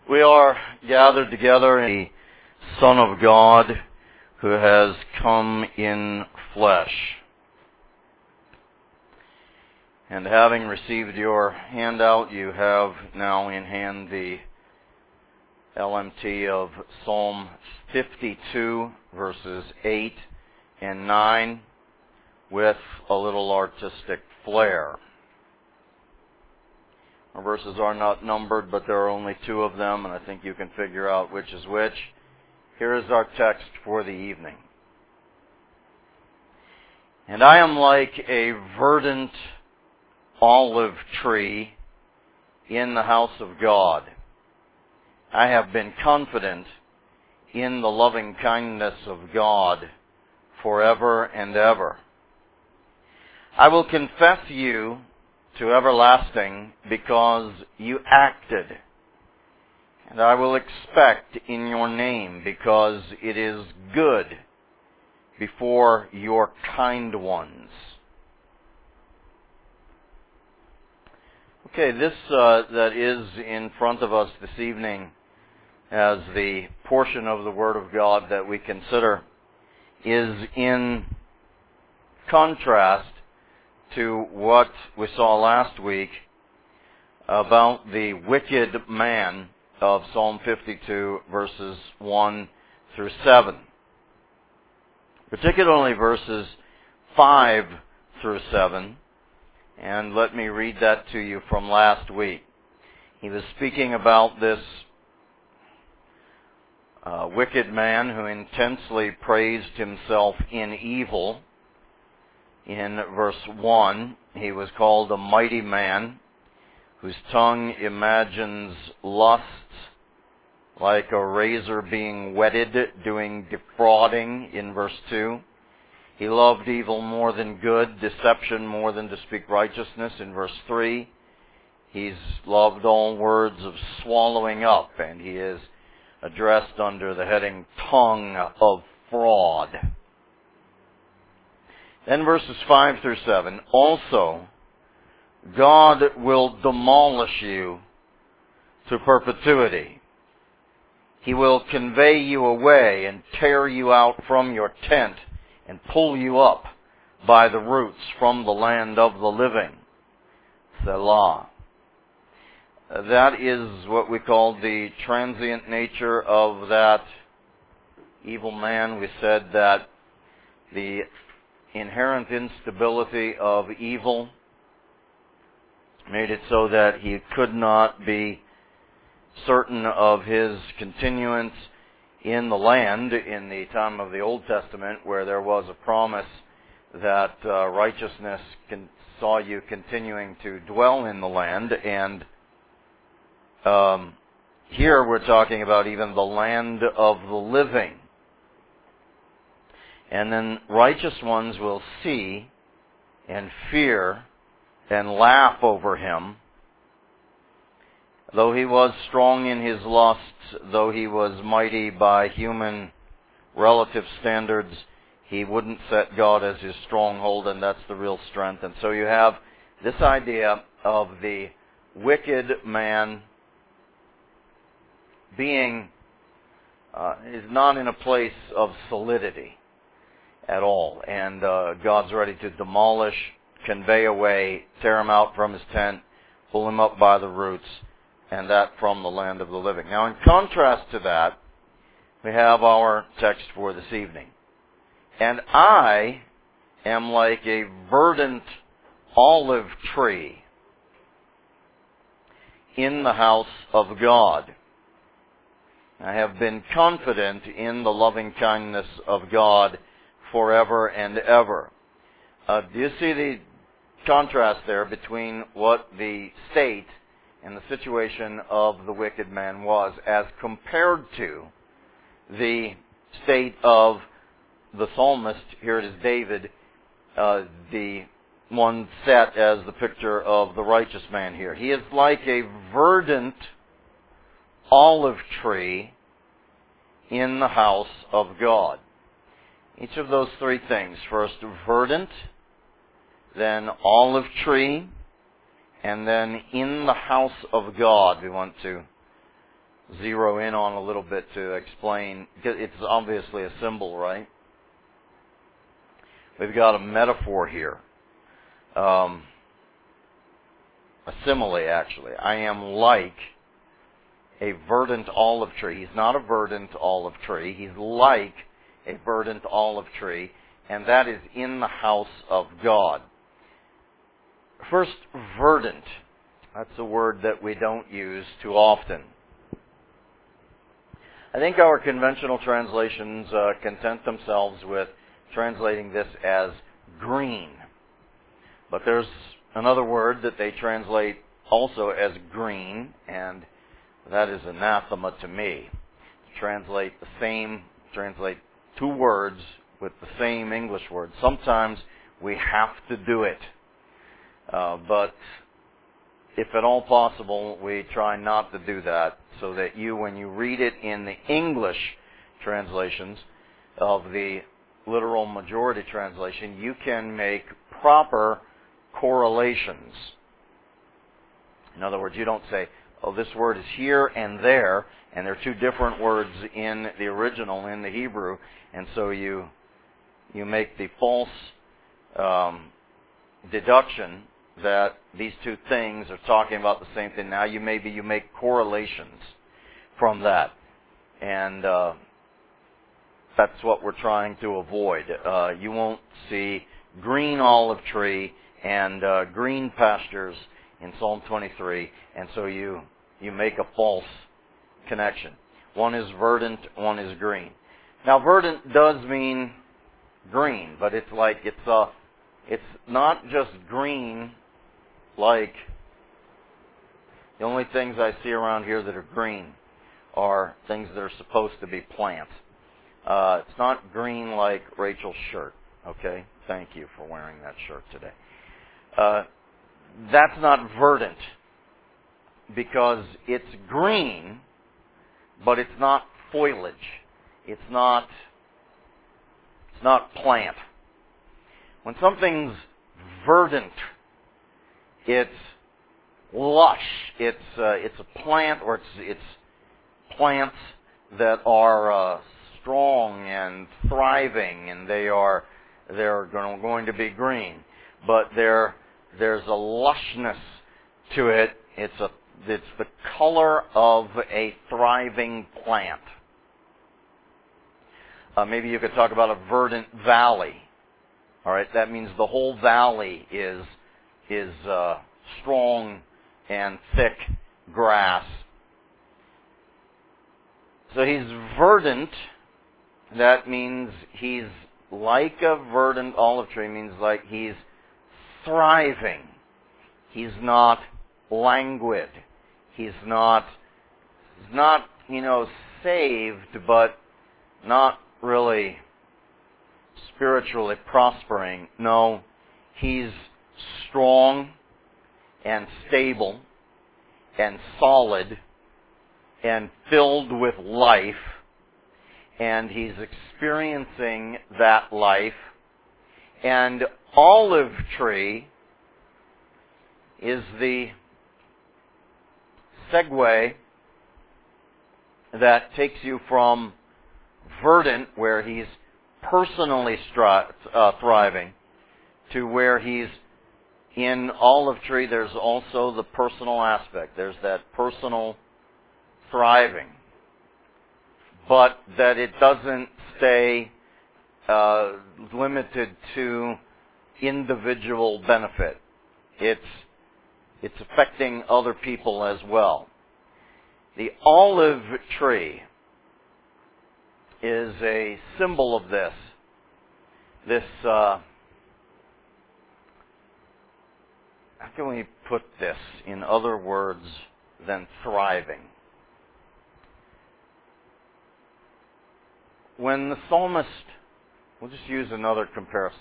We are gathered together in the Son of God who has come in flesh. And having received your handout, you have now in hand the LMT of Psalm 52, verses 8 and 9, with a little artistic flair. Our verses are not numbered, but there are only two of them, and I think you can figure out which is which. Here is our text for the evening. And I am like a verdant olive tree in the house of God. I have been confident in the loving kindness of God forever and ever. I will confess you to everlasting because you acted, and I will expect in your name because it is good before your kind ones. Okay, this that is in front of us this evening as the portion of the Word of God that we consider is in contrast to what we saw last week about the wicked man of Psalm 52, verses 1 through 7. Particularly verses 5 through 7. And let me read that to you from last week. He was speaking about this wicked man who intensely praised himself in evil. In verse 1, he was called a mighty man whose tongue imagines lusts like a razor being whetted, doing defrauding in verse 2. He loved evil more than good, deception more than to speak righteousness in verse 3. He's loved all words of swallowing up, and he is addressed under the heading tongue of fraud. Then verses 5 through 7, also, God will demolish you to perpetuity. He will convey you away and tear you out from your tent and pull you up by the roots from the land of the living. Selah. That is what we call the transient nature of that evil man. We said that the inherent instability of evil made it so that he could not be certain of his continuance in the land in the time of the Old Testament, where there was a promise that righteousness saw you continuing to dwell in the land. And here we're talking about even the land of the living. And then righteous ones will see and fear and laugh over him. Though he was strong in his lusts, though he was mighty by human relative standards, he wouldn't set God as his stronghold, and that's the real strength. And so you have this idea of the wicked man being, is not in a place of solidity at all. And God's ready to demolish, convey away, tear him out from his tent, pull him up by the roots, and that from the land of the living. Now, in contrast to that, we have our text for this evening. And I am like a verdant olive tree in the house of God. I have been confident in the loving kindness of God forever and ever. Do you see the contrast there between what the state and the situation of the wicked man was as compared to the state of the psalmist? Here it is David, the one set as the picture of the righteous man here. He is like a verdant olive tree in the house of God. Each of those three things. First, verdant, then olive tree, and then in the house of God. We want to zero in on a little bit to explain. It's obviously a symbol, right? We've got a metaphor here. A simile, actually. I am like a verdant olive tree. He's not a verdant olive tree. He's like a verdant olive tree, and that is in the house of God. First, verdant. That's a word that we don't use too often. I think our conventional translations content themselves with translating this as green. But there's another word that they translate also as green, and that is anathema to me. To translate two words with the same English word. Sometimes we have to do it. But if at all possible, we try not to do that, so that when you read it in the English translations of the literal majority translation, you can make proper correlations. In other words, you don't say, oh, this word is here and there, and they're two different words in the original, in the Hebrew, and so you make the false deduction that these two things are talking about the same thing. Now you make correlations from that, and that's what we're trying to avoid. You won't see green olive tree and green pastures in Psalm 23, and so you make a false connection. One is verdant, one is green. Now, verdant does mean green, but it's not just green. Like, the only things I see around here that are green are things that are supposed to be plants. It's not green like Rachel's shirt, okay? Thank you for wearing that shirt today. That's not verdant, because it's green, but it's not foliage. It's not plant. When something's verdant, it's lush. It's a plant, or it's plants that are strong and thriving, and they're going to be green. But there's a lushness to it. It's the color of a thriving plant. Maybe you could talk about a verdant valley. All right, that means the whole valley is strong and thick grass. So he's verdant. That means he's like a verdant olive tree. Means like he's thriving. He's not languid. He's not saved, but not really spiritually prospering. No, he's strong and stable and solid and filled with life, and he's experiencing that life. And olive tree is the segue that takes you from verdant, where he's personally thriving, to where he's in olive tree. There's also the personal aspect. There's that personal thriving, but that it doesn't stay limited to individual benefit. It's affecting other people as well. The olive tree is a symbol of this. How can we put this in other words than thriving? When the psalmist, we'll just use another comparison.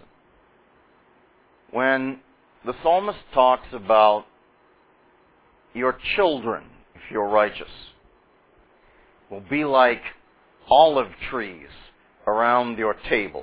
When the psalmist talks about your children, if you're righteous, will be like olive trees around your table.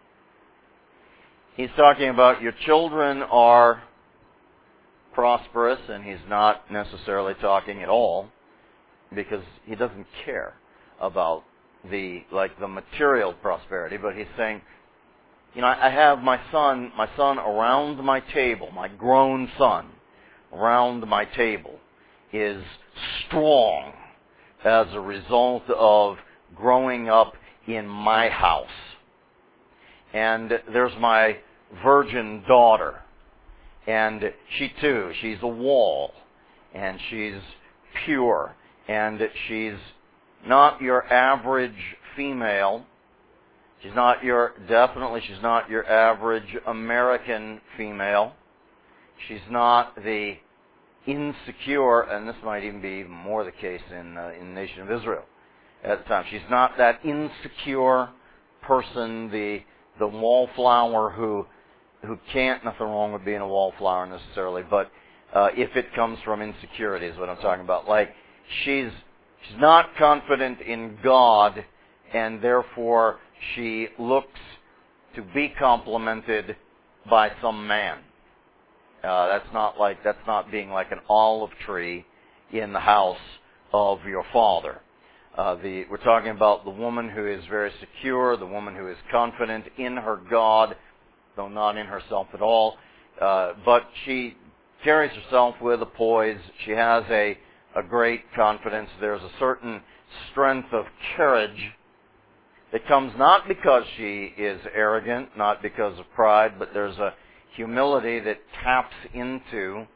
He's talking about your children are prosperous, and he's not necessarily talking at all because he doesn't care about the material prosperity, but he's saying, I have my son around my table, my grown son around my table is strong as a result of growing up in my house. And there's my virgin daughter, and she too, she's a wall, and she's pure, and she's not your average female. She's not your average American female. She's not the insecure, and this might even be more the case in the nation of Israel at the time. She's not that insecure person, the wallflower who can't, nothing wrong with being a wallflower necessarily, but if it comes from insecurity is what I'm talking about. Like, she's not confident in God, and therefore she looks to be complimented by some man. That's not being like an olive tree in the house of your father. We're talking about the woman who is very secure, the woman who is confident in her God, though not in herself at all. But she carries herself with a poise. She has a great confidence. There's a certain strength of courage that comes not because she is arrogant, not because of pride, but there's a humility that taps into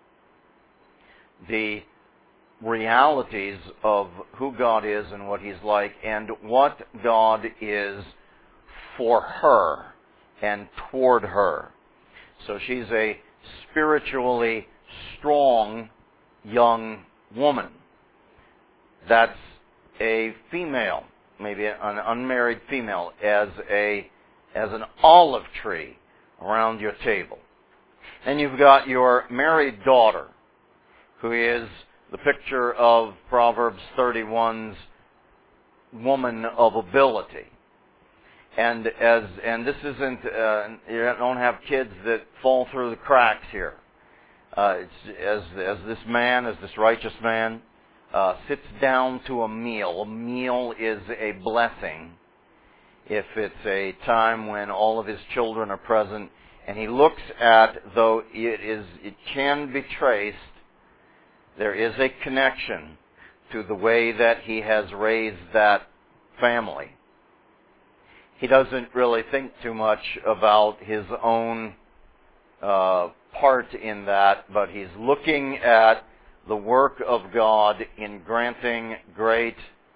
the realities of who God is and what He's like and what God is for her and toward her. So she's a spiritually strong young woman. That's a female, maybe an unmarried female, as an olive tree around your table. And you've got your married daughter, who is the picture of Proverbs 31's woman of ability. And this isn't, you don't have kids that fall through the cracks here. As this righteous man sits down to a meal is a blessing if it's a time when all of his children are present, and he looks at, though it can be traced, there is a connection to the way that he has raised that family. He doesn't really think too much about his own part in that, but he's looking at the work of God in granting great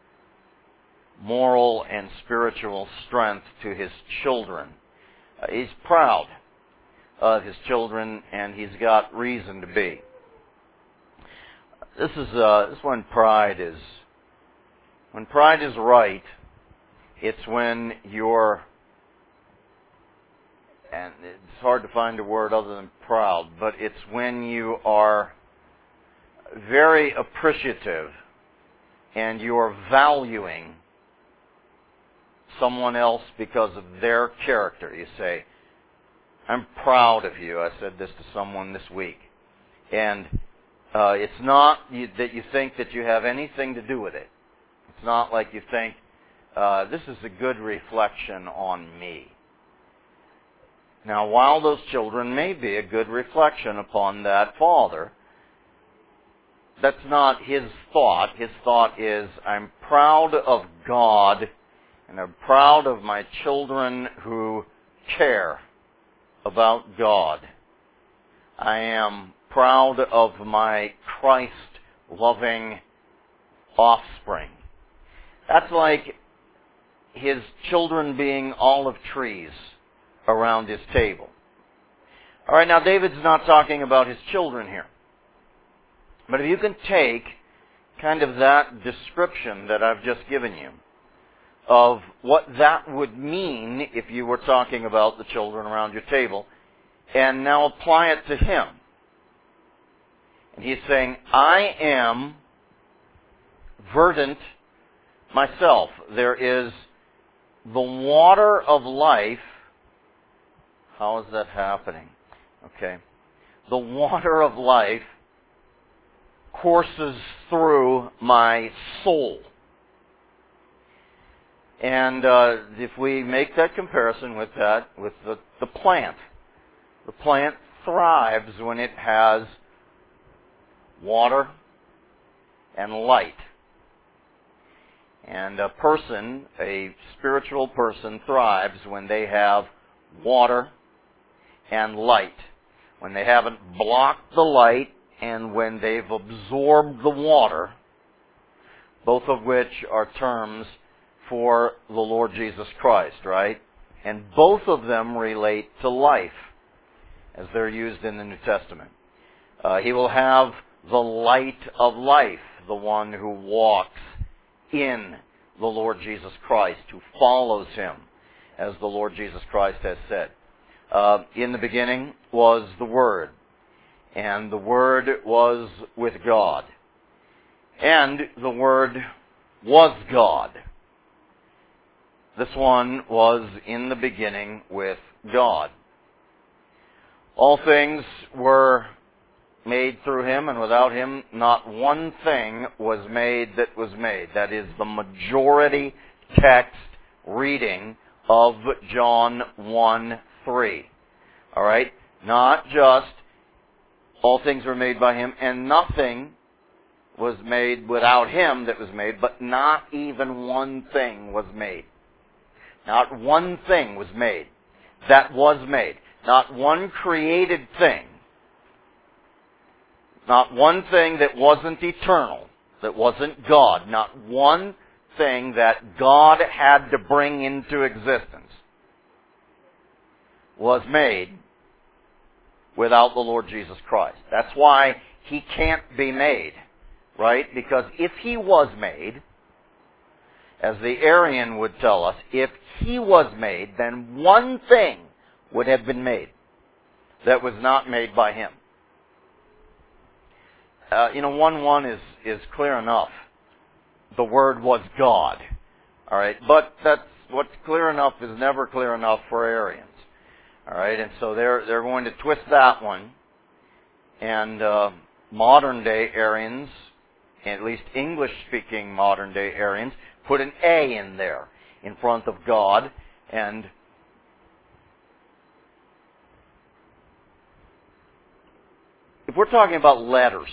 moral and spiritual strength to his children. He's proud of his children, and he's got reason to be. This is when pride is right. It's when you're, and it's hard to find a word other than proud, but it's when you are very appreciative and you're valuing someone else because of their character. You say, I'm proud of you. I said this to someone this week. And it's not that you think that you have anything to do with it. It's not like you think, this is a good reflection on me. Now, while those children may be a good reflection upon that father, that's not his thought. His thought is, I'm proud of God, and I'm proud of my children who care about God. I am proud of my Christ-loving offspring. That's like his children being olive trees around his table. All right, now David's not talking about his children here. But if you can take kind of that description that I've just given you of what that would mean if you were talking about the children around your table, and now apply it to him. And he's saying, I am verdant myself. There is the water of life. How is that happening? Okay. The water of life courses through my soul. And if we make that comparison with the plant thrives when it has water and light. And a spiritual person thrives when they have water and light. When they haven't blocked the light and when they've absorbed the water, both of which are terms for the Lord Jesus Christ, right? And both of them relate to life, as they're used in the New Testament. He will have the light of life, the one who walks in the Lord Jesus Christ, who follows Him, as the Lord Jesus Christ has said. In the beginning was the Word, and the Word was with God, and the Word was God. This one was in the beginning with God. All things were made through Him, and without Him not one thing was made that was made. That is the majority text reading of John 1:3. All right? Not just all things were made by Him, and nothing was made without Him that was made, but not even one thing was made. Not one thing was made that was made. Not one created thing. Not one thing that wasn't eternal, that wasn't God. Not one thing that God had to bring into existence was made without the Lord Jesus Christ. That's why He can't be made, right? Because if He was made, as the Arian would tell us, if He was made, then one thing would have been made that was not made by Him. 1:1 is clear enough. The Word was God. All right, but that's what's clear enough is never clear enough for Arians. All right, and so they're going to twist that one. And modern day Arians, at least English-speaking modern day Arians, put an A in there in front of God. And if we're talking about letters,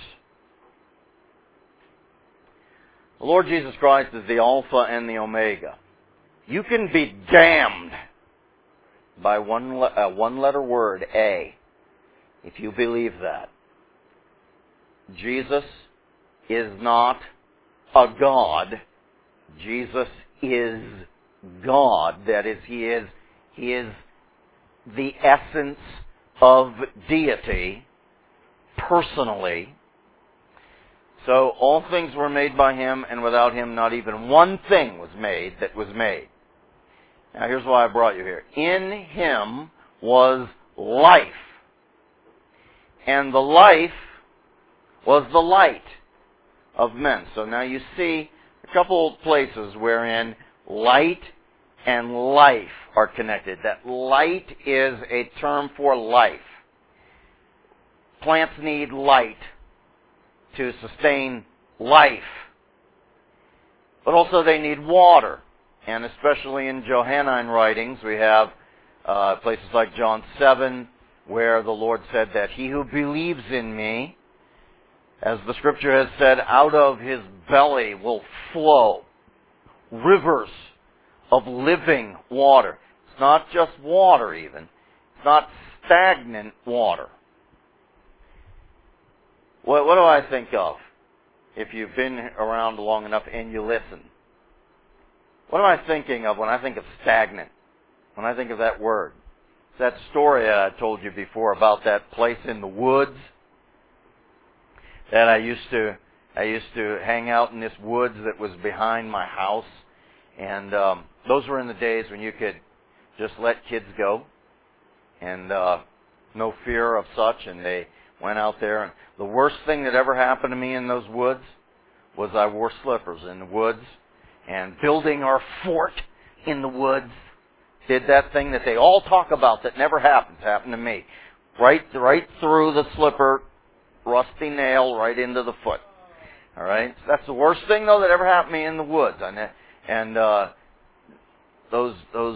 the Lord Jesus Christ is the Alpha and the Omega. You can be damned by one-letter word, A, if you believe that. Jesus is not a God. Jesus is God. That is, He is the essence of deity personally. So all things were made by Him, and without Him not even one thing was made that was made. Now here's why I brought you here. In Him was life, and the life was the light of men. So now you see a couple of places wherein light and life are connected. That light is a term for life. Plants need light to sustain life. But also they need water. And especially in Johannine writings, we have places like John 7, where the Lord said that He who believes in Me, as the Scripture has said, out of his belly will flow rivers of living water. It's not just water even. It's not stagnant water. What do I think of if you've been around long enough and you listen? What am I thinking of when I think of stagnant? When I think of that word? It's that story that I told you before about that place in the woods that I used to hang out in this woods that was behind my house. And those were in the days when you could just let kids go and no fear of such, and they went out there. And the worst thing that ever happened to me in those woods was I wore slippers in the woods, and building our fort in the woods did that thing that they all talk about that never happens. Happened to me. Right through the slipper, rusty nail right into the foot. All right? That's the worst thing, though, that ever happened to me in the woods. And those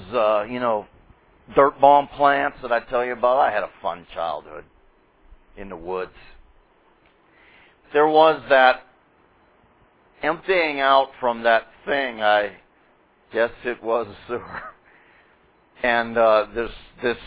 dirt bomb plants that I tell you about, I had a fun childhood in the woods. There was that emptying out from that thing, I guess it was a sewer. And this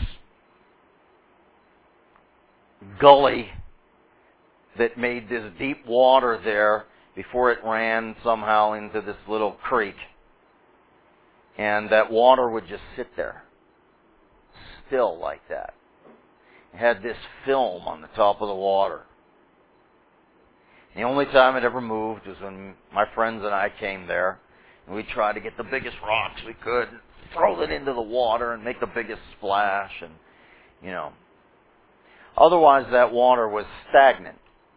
gully that made this deep water there before it ran somehow into this little creek. And that water would just sit there, still like that. It had this film on the top of the water. The only time it ever moved was when my friends and I came there, and we tried to get the biggest rocks we could, and throw it into the water and make the biggest splash, and, you know. Otherwise, that water was stagnant.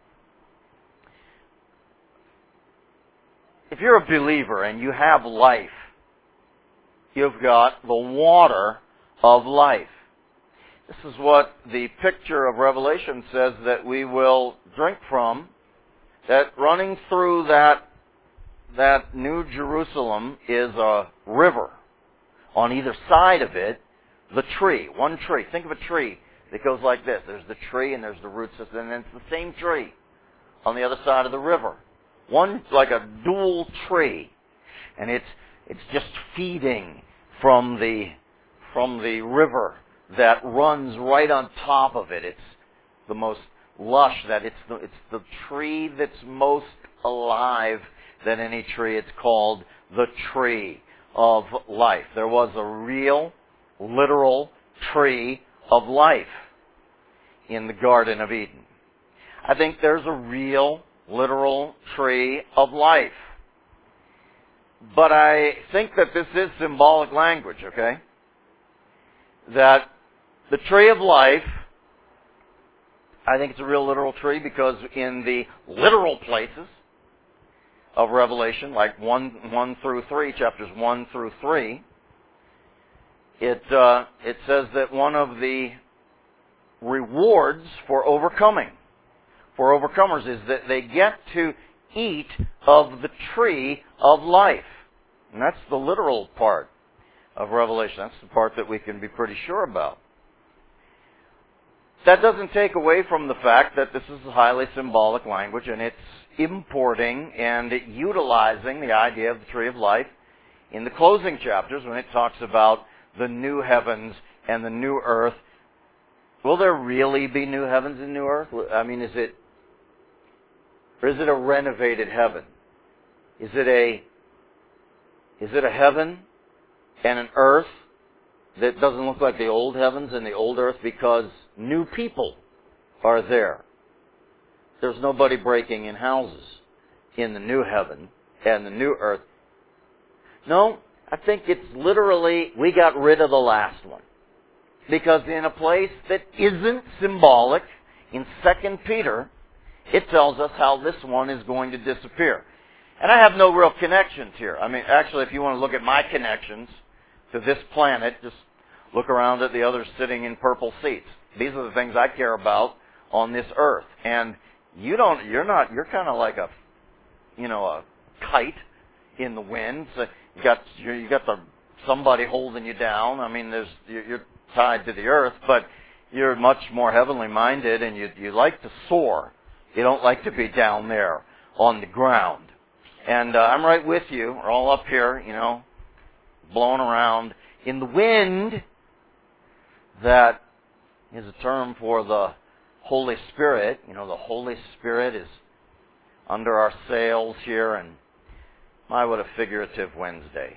If you're a believer and you have life, you've got the water of life. This is what the picture of Revelation says that we will drink from, that running through that New Jerusalem is a river. On either side of it, the tree, one tree. Think of a tree that goes like this. There's the tree and there's the root system, and then it's the same tree on the other side of the river. One like a dual tree, and it's just feeding from the river that runs right on top of it. It's the most lush, that it's the tree that's most alive than any tree. It's called the tree of life. There was a real, literal tree of life in the Garden of Eden. I think there's a real, literal tree of life. But I think that this is symbolic language, okay? That the tree of life, I think it's a real literal tree because in the literal places of Revelation, like 1 through 3, chapters 1 through 3, it says that one of the rewards for overcoming, for overcomers, is that they get to eat of the tree of life. And that's the literal part of Revelation. That's the part that we can be pretty sure about. That doesn't take away from the fact that this is a highly symbolic language, and it's importing and utilizing the idea of the tree of life in the closing chapters when it talks about the new heavens and the new earth. Will there really be new heavens and new earth? I mean, is it a renovated heaven? Is it a heaven and an earth that doesn't look like the old heavens and the old earth because new people are there? There's nobody breaking in houses in the new heaven and the new earth. No, I think it's literally we got rid of the last one. Because in a place that isn't symbolic, in 2 Peter, it tells us how this one is going to disappear. And I have no real connections here. I mean, actually, if you want to look at my connections to this planet, just look around at the others sitting in purple seats. These are the things I care about on this earth. And you're kind of like a kite in the wind. So you got somebody holding you down. I mean, you're tied to the earth, but you're much more heavenly minded, and you like to soar. You don't like to be down there on the ground. And I'm right with you. We're all up here, blowing around in the wind. That is a term for the Holy Spirit. The Holy Spirit is under our sails here, and my, what a figurative Wednesday.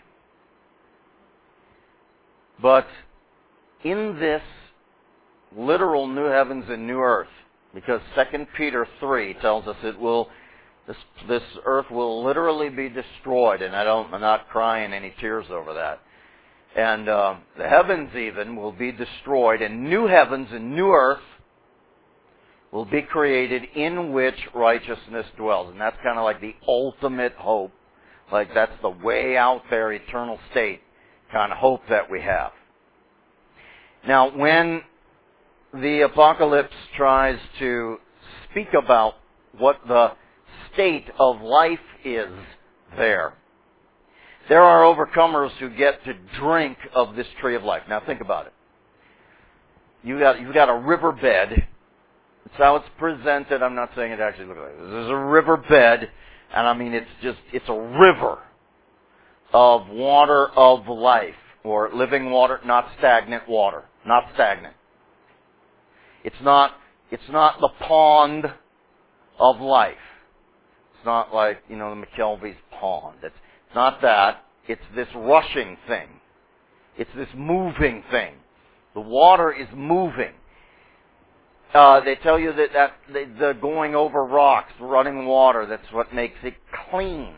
But in this literal new heavens and new earth, because 2 Peter 3 tells us this earth will literally be destroyed, and I'm not crying any tears over that. And the heavens even will be destroyed, and new heavens and new earth will be created in which righteousness dwells. And that's kind of like the ultimate hope. Like that's the way out there, eternal state kind of hope that we have. Now, when the apocalypse tries to speak about what the state of life is there. There are overcomers who get to drink of this tree of life. Now think about it. You've got a riverbed. That's how it's presented. I'm not saying it actually looks like this. There's a riverbed, and I mean it's a river of water of life, or living water, not stagnant water. Not stagnant. It's not the pond of life. It's not like, the McKelvey's pond. It's not that. It's this rushing thing. It's this moving thing. The water is moving. They tell you that the going over rocks, running water, that's what makes it clean.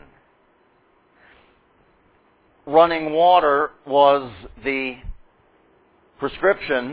Running water was the prescription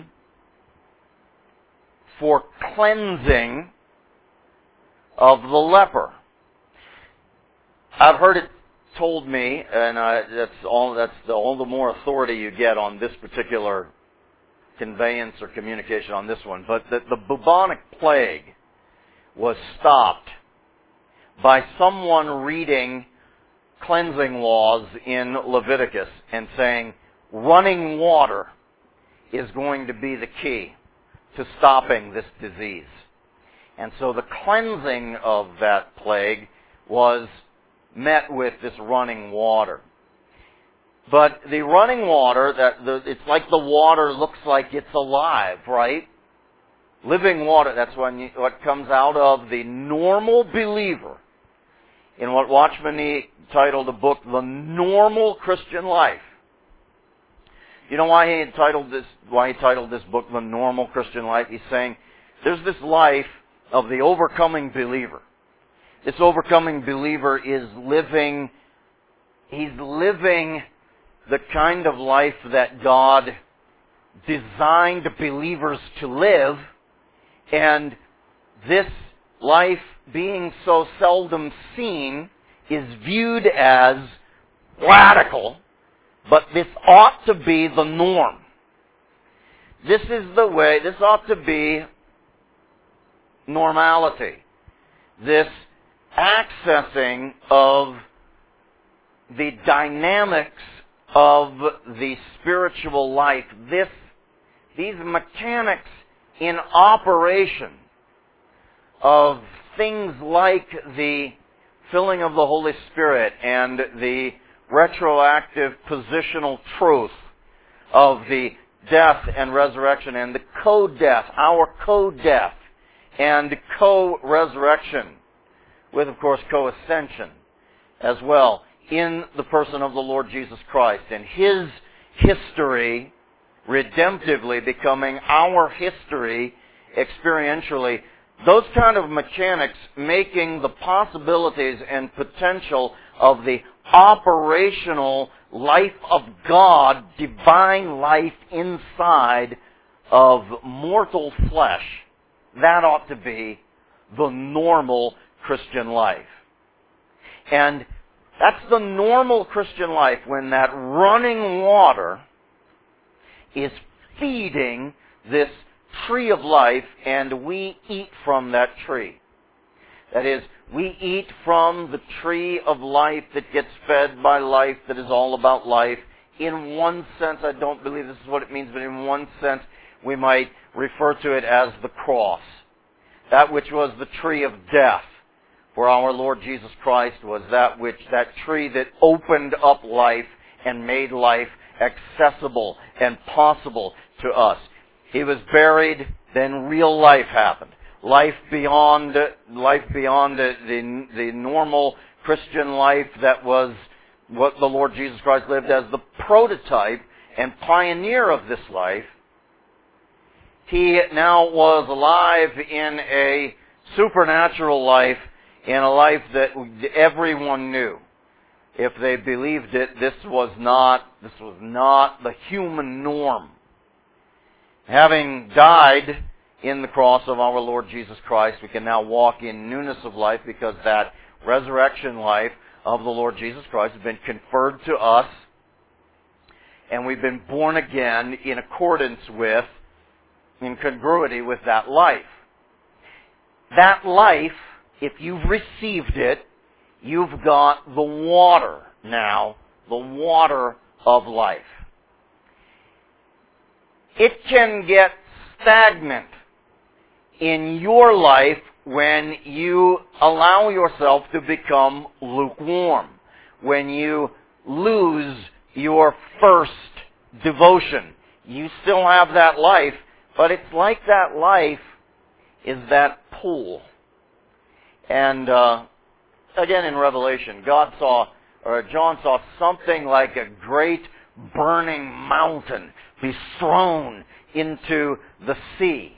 for cleansing of the leper. I've heard it told me, and that's all the more authority you get on this particular conveyance or communication on this one, but that the bubonic plague was stopped by someone reading cleansing laws in Leviticus and saying running water is going to be the key to stopping this disease. And so the cleansing of that plague was met with this running water. But the running water, it's like the water looks like it's alive, right? Living water, that's what comes out of the normal believer. In what Watchman Nee titled the book, The Normal Christian Life. You know why he titled this book, The Normal Christian Life? He's saying, there's this life of the overcoming believer. This overcoming believer is living the kind of life that God designed believers to live, and this life, being so seldom seen, is viewed as radical, but this ought to be the norm. This is the way, this ought to be normality. This accessing of the dynamics of the spiritual life, these mechanics in operation of things like the filling of the Holy Spirit and the retroactive positional truth of the death and resurrection and the co-death, our co-death and co-resurrection with, of course, co-ascension as well in the person of the Lord Jesus Christ and His history redemptively becoming our history experientially. Those kind of mechanics making the possibilities and potential of the operational life of God, divine life inside of mortal flesh. That ought to be the normal Christian life. And that's the normal Christian life when that running water is feeding this tree of life and we eat from that tree. That is, we eat from the tree of life that gets fed by life, that is all about life. In one sense, I don't believe this is what it means, but in one sense, we might refer to it as the cross. That which was the tree of death for our Lord Jesus Christ was that tree that opened up life and made life accessible and possible to us. He was buried, then real life happened. Life beyond the normal Christian life that was what the Lord Jesus Christ lived as the prototype and pioneer of this life. He now was alive in a supernatural life, in a life that everyone knew. If they believed it, this was not the human norm. Having died in the cross of our Lord Jesus Christ, we can now walk in newness of life because that resurrection life of the Lord Jesus Christ has been conferred to us, and we've been born again in accordance with, in congruity with that life. That life if you've received it, you've got the water now, the water of life. It can get stagnant in your life when you allow yourself to become lukewarm, when you lose your first devotion. You still have that life, but it's like that life is that pool. And again in Revelation, John saw something like a great burning mountain be thrown into the sea.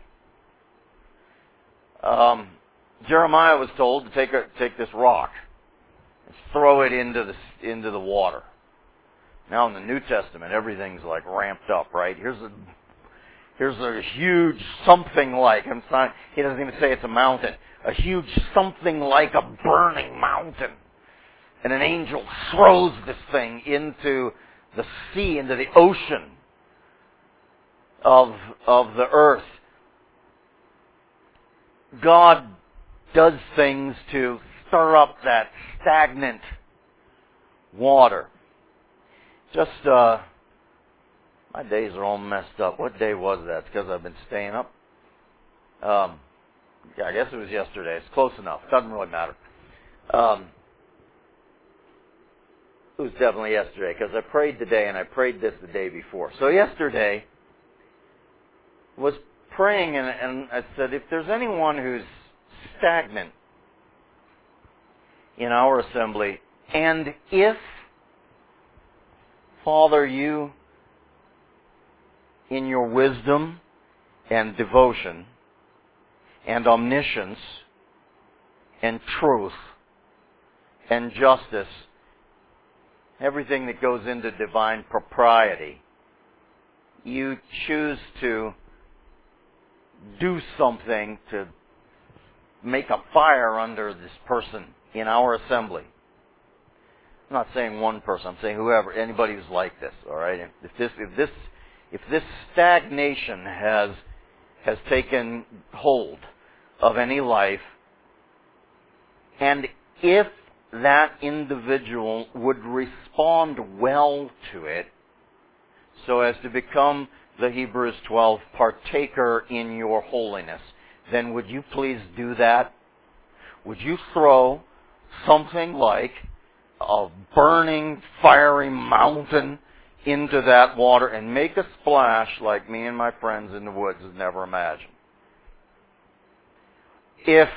Jeremiah was told to take this rock and throw it into the water. Now in the New Testament, everything's like ramped up, right? Here's a huge something like. He doesn't even say it's a mountain. A huge something like a burning mountain. And an angel throws this thing into the sea, into the ocean of the earth. God does things to stir up that stagnant water. Just, my days are all messed up. What day was that? It's because I've been staying up. Yeah, I guess it was yesterday. It's close enough. It doesn't really matter. It was definitely yesterday because I prayed today and I prayed this the day before. So yesterday was praying and I said, if there's anyone who's stagnant in our assembly, and if, Father, you, in your wisdom and devotion and omniscience and truth and justice, everything that goes into divine propriety, you choose to do something to make a fire under this person in our assembly. I'm not saying one person. I'm saying whoever, anybody who's like this. All right. If this stagnation has taken hold of any life, and if that individual would respond well to it, so as to become the Hebrews 12 partaker in your holiness, then would you please do that? Would you throw something like a burning, fiery mountain into that water and make a splash like me and my friends in the woods had never imagined? If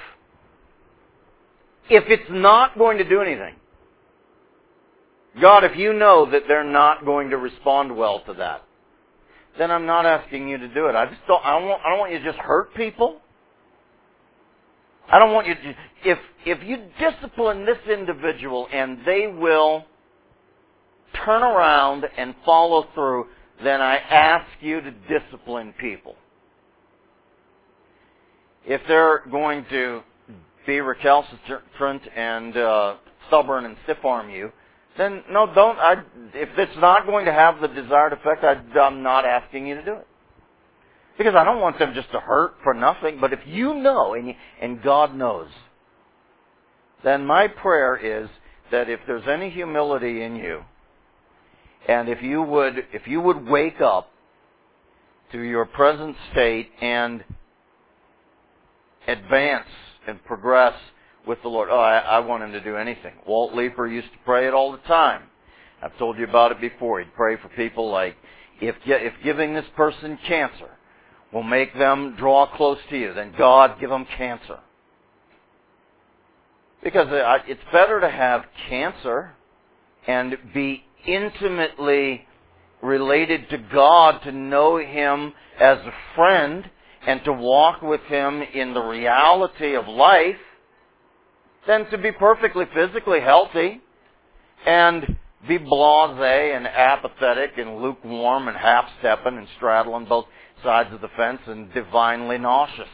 it's not going to do anything, God, if you know that they're not going to respond well to that, then I'm not asking you to do it. I don't want you to just hurt people. I don't want you to, if you discipline this individual and they will turn around and follow through, then I ask you to discipline people. If they're going to be recalcitrant and stubborn and stiff-arm you, then no, don't. If it's not going to have the desired effect, I'm not asking you to do it. Because I don't want them just to hurt for nothing. But if you know, and God knows, then my prayer is that if there's any humility in you, and if you would wake up to your present state and advance and progress with the Lord. I want him to do anything. Walt Leeper used to pray it all the time. I've told you about it before. He'd pray for people like, if giving this person cancer will make them draw close to you, then God, give them cancer. Because it's better to have cancer and be intimately related to God, to know Him as a friend, and to walk with Him in the reality of life, than to be perfectly physically healthy and be blasé and apathetic and lukewarm and half-stepping and straddling both sides of the fence and divinely nauseous.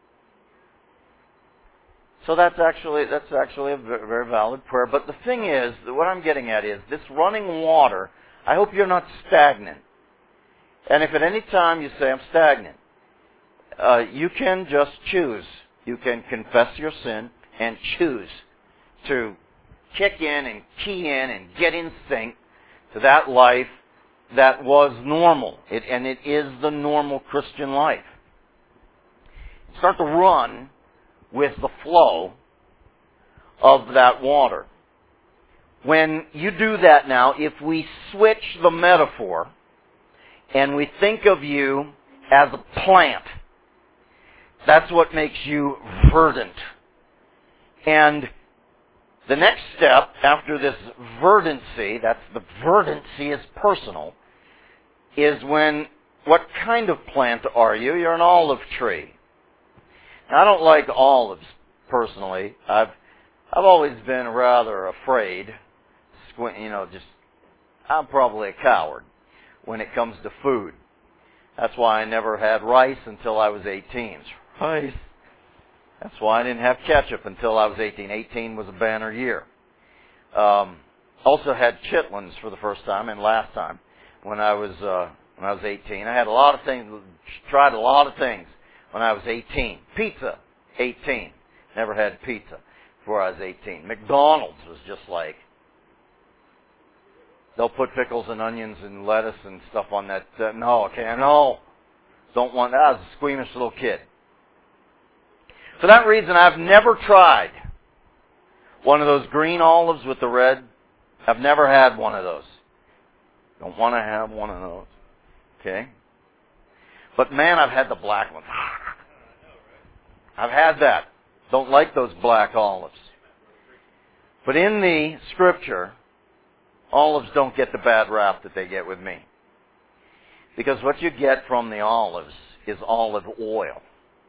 So that's actually a very valid prayer. But the thing is, what I'm getting at is, this running water, I hope you're not stagnant. And if at any time you say, I'm stagnant, you can just choose. You can confess your sin and choose to kick in and key in and get in sync to that life that was normal. And it is the normal Christian life. Start to run with the flow of that water. When you do that now, if we switch the metaphor and we think of you as a plant, that's what makes you verdant. And the next step after this verdancy, that's the verdancy is personal, is when, what kind of plant are you? You're an olive tree. Now, I don't like olives personally. I've always been rather afraid. I'm probably a coward when it comes to food. That's why I never had rice until I was 18. Rice. That's why I didn't have ketchup until I was 18. 18 was a banner year. Also had chitlins for the first time and last time when I was 18. I had a lot of things, tried a lot of things when I was 18. Pizza, 18. Never had pizza before I was 18. McDonald's was just like, they'll put pickles and onions and lettuce and stuff on that. No. Don't want that. I was a squeamish little kid. For that reason, I've never tried one of those green olives with the red. I've never had one of those. Don't want to have one of those. Okay? But man, I've had the black ones. I've had that. Don't like those black olives. But in the Scripture, olives don't get the bad rap that they get with me. Because what you get from the olives is olive oil.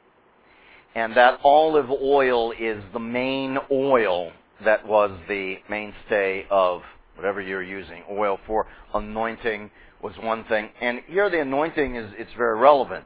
And that olive oil is the main oil that was the mainstay of whatever you're using. Oil for anointing was one thing. And here the anointing it's very relevant.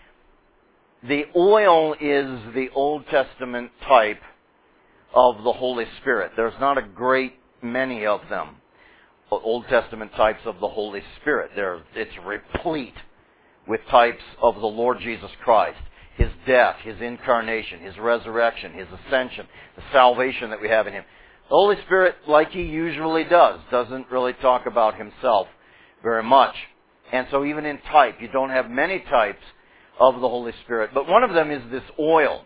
The oil is the Old Testament type of the Holy Spirit. There's not a great many of them. Old Testament types of the Holy Spirit. It's replete with types of the Lord Jesus Christ. His death, His incarnation, His resurrection, His ascension, the salvation that we have in Him. The Holy Spirit, like He usually does, doesn't really talk about Himself very much. And so even in type, you don't have many types of the Holy Spirit. But one of them is this oil.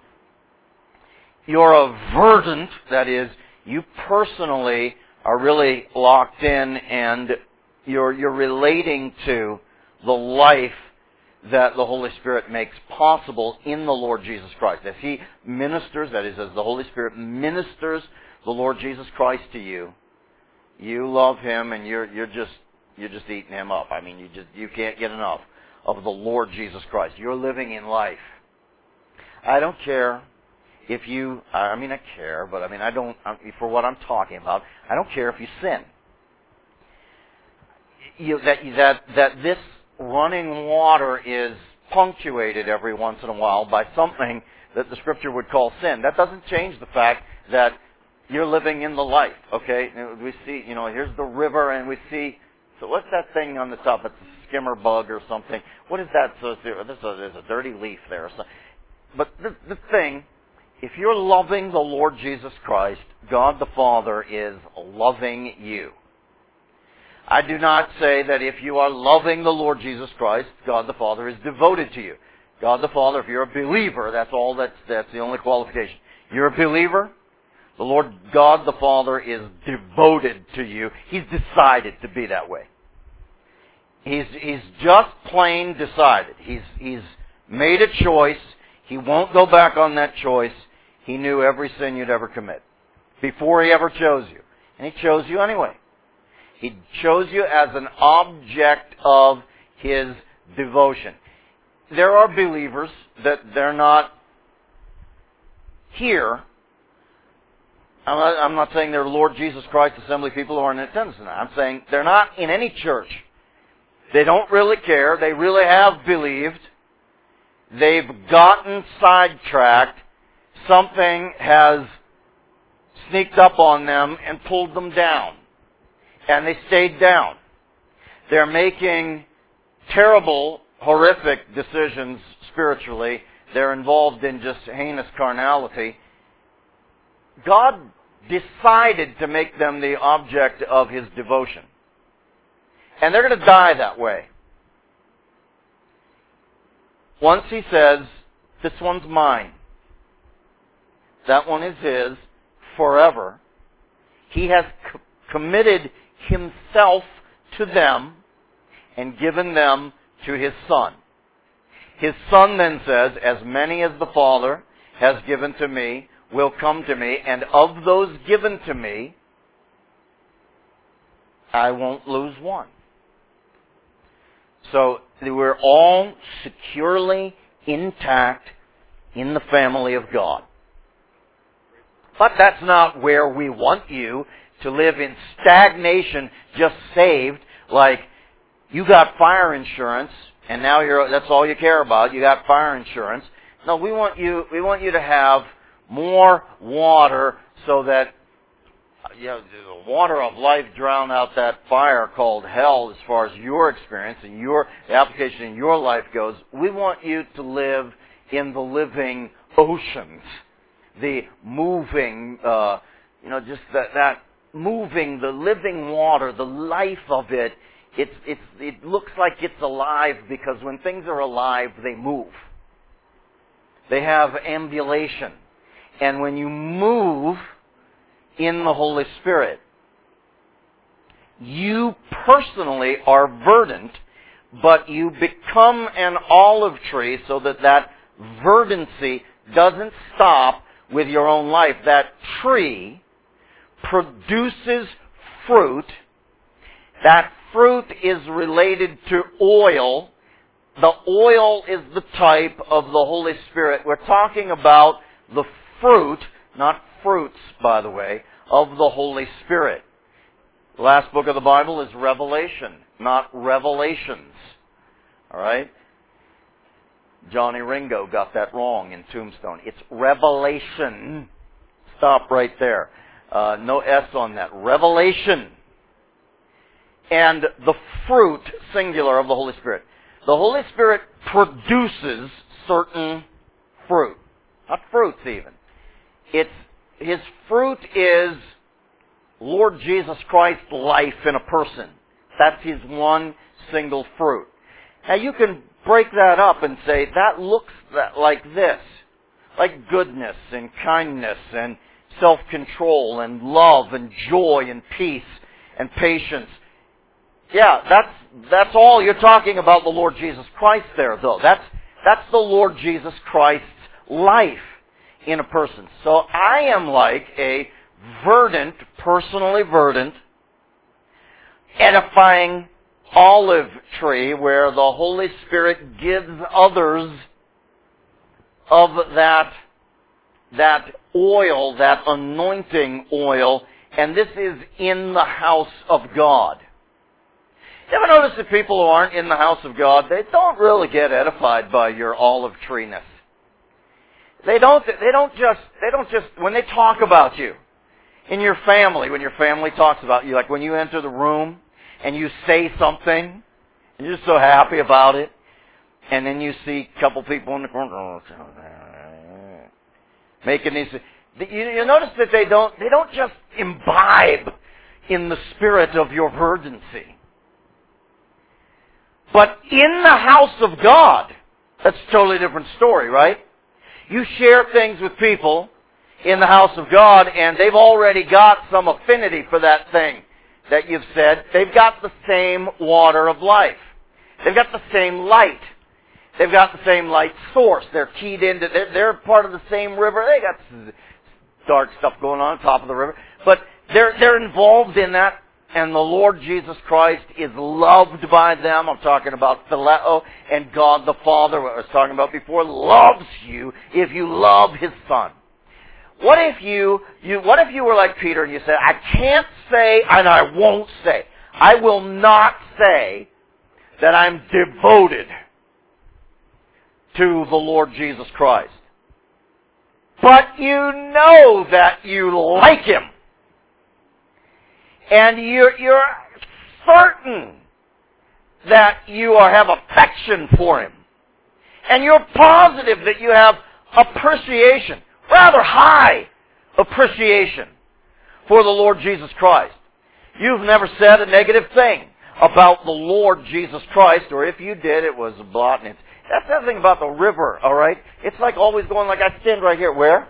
You're a verdant, that is, you personally are really locked in and you're relating to the life that the Holy Spirit makes possible in the Lord Jesus Christ. As He ministers, that is, as the Holy Spirit ministers the Lord Jesus Christ to you, you love Him and you're just eating Him up. I mean, you can't get enough of the Lord Jesus Christ. You're living in life. I don't care if you, I care, but I don't, for what I'm talking about, I don't care if you sin. That this running water is punctuated every once in a while by something that the Scripture would call sin. That doesn't change the fact that you're living in the life, okay? We see, here's the river and we see, so what's that thing on the top? It's a skimmer bug or something. What is that? So there's a dirty leaf there. Or something. But the thing, if you're loving the Lord Jesus Christ, God the Father is loving you. I do not say that if you are loving the Lord Jesus Christ, God the Father is devoted to you. God the Father, if you're a believer, that's the only qualification. You're a believer, the Lord God the Father is devoted to you. He's decided to be that way. He's just plain decided. He's made a choice. He won't go back on that choice. He knew every sin you'd ever commit before He ever chose you. And He chose you anyway. He chose you as an object of His devotion. There are believers that they're not here. I'm not saying they're Lord Jesus Christ Assembly people who are in attendance tonight. I'm saying they're not in any church. They don't really care. They really have believed. They've gotten sidetracked. Something has sneaked up on them and pulled them down. And they stayed down. They're making terrible, horrific decisions spiritually. They're involved in just heinous carnality. God decided to make them the object of His devotion. And they're going to die that way. Once He says, this one's mine. That one is His forever. He has committed Himself to them and given them to His Son. His Son then says, as many as the Father has given to me will come to me, and of those given to me, I won't lose one. So we're all securely intact in the family of God. But that's not where we want you to live, in stagnation, just saved, like you got fire insurance and now that's all you care about. You got fire insurance. No, we want you to have more water so that the water of life drown out that fire called hell as far as your experience and the application in your life goes. We want you to live in the living oceans, the moving, just that moving, the living water, the life of it. It looks like it's alive because when things are alive, they move. They have ambulation. And when you move in the Holy Spirit, you personally are verdant, but you become an olive tree so that verdancy doesn't stop with your own life. That tree produces fruit. That fruit is related to oil. The oil is the type of the Holy Spirit. We're talking about the fruit, not fruits, by the way, of the Holy Spirit. The last book of the Bible is Revelation, not Revelations. All right? Johnny Ringo got that wrong in Tombstone. It's Revelation. Stop right there. No S on that. Revelation. And the fruit, singular, of the Holy Spirit. The Holy Spirit produces certain fruit. Not fruits even. His fruit is Lord Jesus Christ's life in a person. That's His one single fruit. Now you can break that up and say, that looks like this. Like goodness and kindness and self-control and love and joy and peace and patience. Yeah, that's all you're talking about the Lord Jesus Christ there, though. That's the Lord Jesus Christ's life in a person. So I am like a verdant, personally verdant, edifying olive tree where the Holy Spirit gives others of that oil, that anointing oil, and this is in the house of God. You ever notice that people who aren't in the house of God, they don't really get edified by your olive tree-ness. They don't just, when they talk about you, in your family, when your family talks about you, like when you enter the room and you say something, and you're so happy about it, and then you see a couple people in the corner making these, you notice that they don't just imbibe in the spirit of your verdancy. But in the house of God, that's a totally different story, right? You share things with people in the house of God, and they've already got some affinity for that thing that you've said. They've got the same water of life. They've got the same light. They've got the same light source. They're keyed into, they're part of the same river. They got dark stuff going on top of the river. But they're involved in that. And the Lord Jesus Christ is loved by them. I'm talking about Phileo, and God the Father, what I was talking about before, loves you if you love His Son. What if you were like Peter and you said, I can't say and I won't say. I will not say that I'm devoted to the Lord Jesus Christ. But you know that you like Him. And you're certain that you have affection for Him. And you're positive that you have appreciation, rather high, appreciation for the Lord Jesus Christ. You've never said a negative thing about the Lord Jesus Christ, or if you did, it was a blot. And that's the other thing about the river, all right? It's like always going like I stand right here. Where?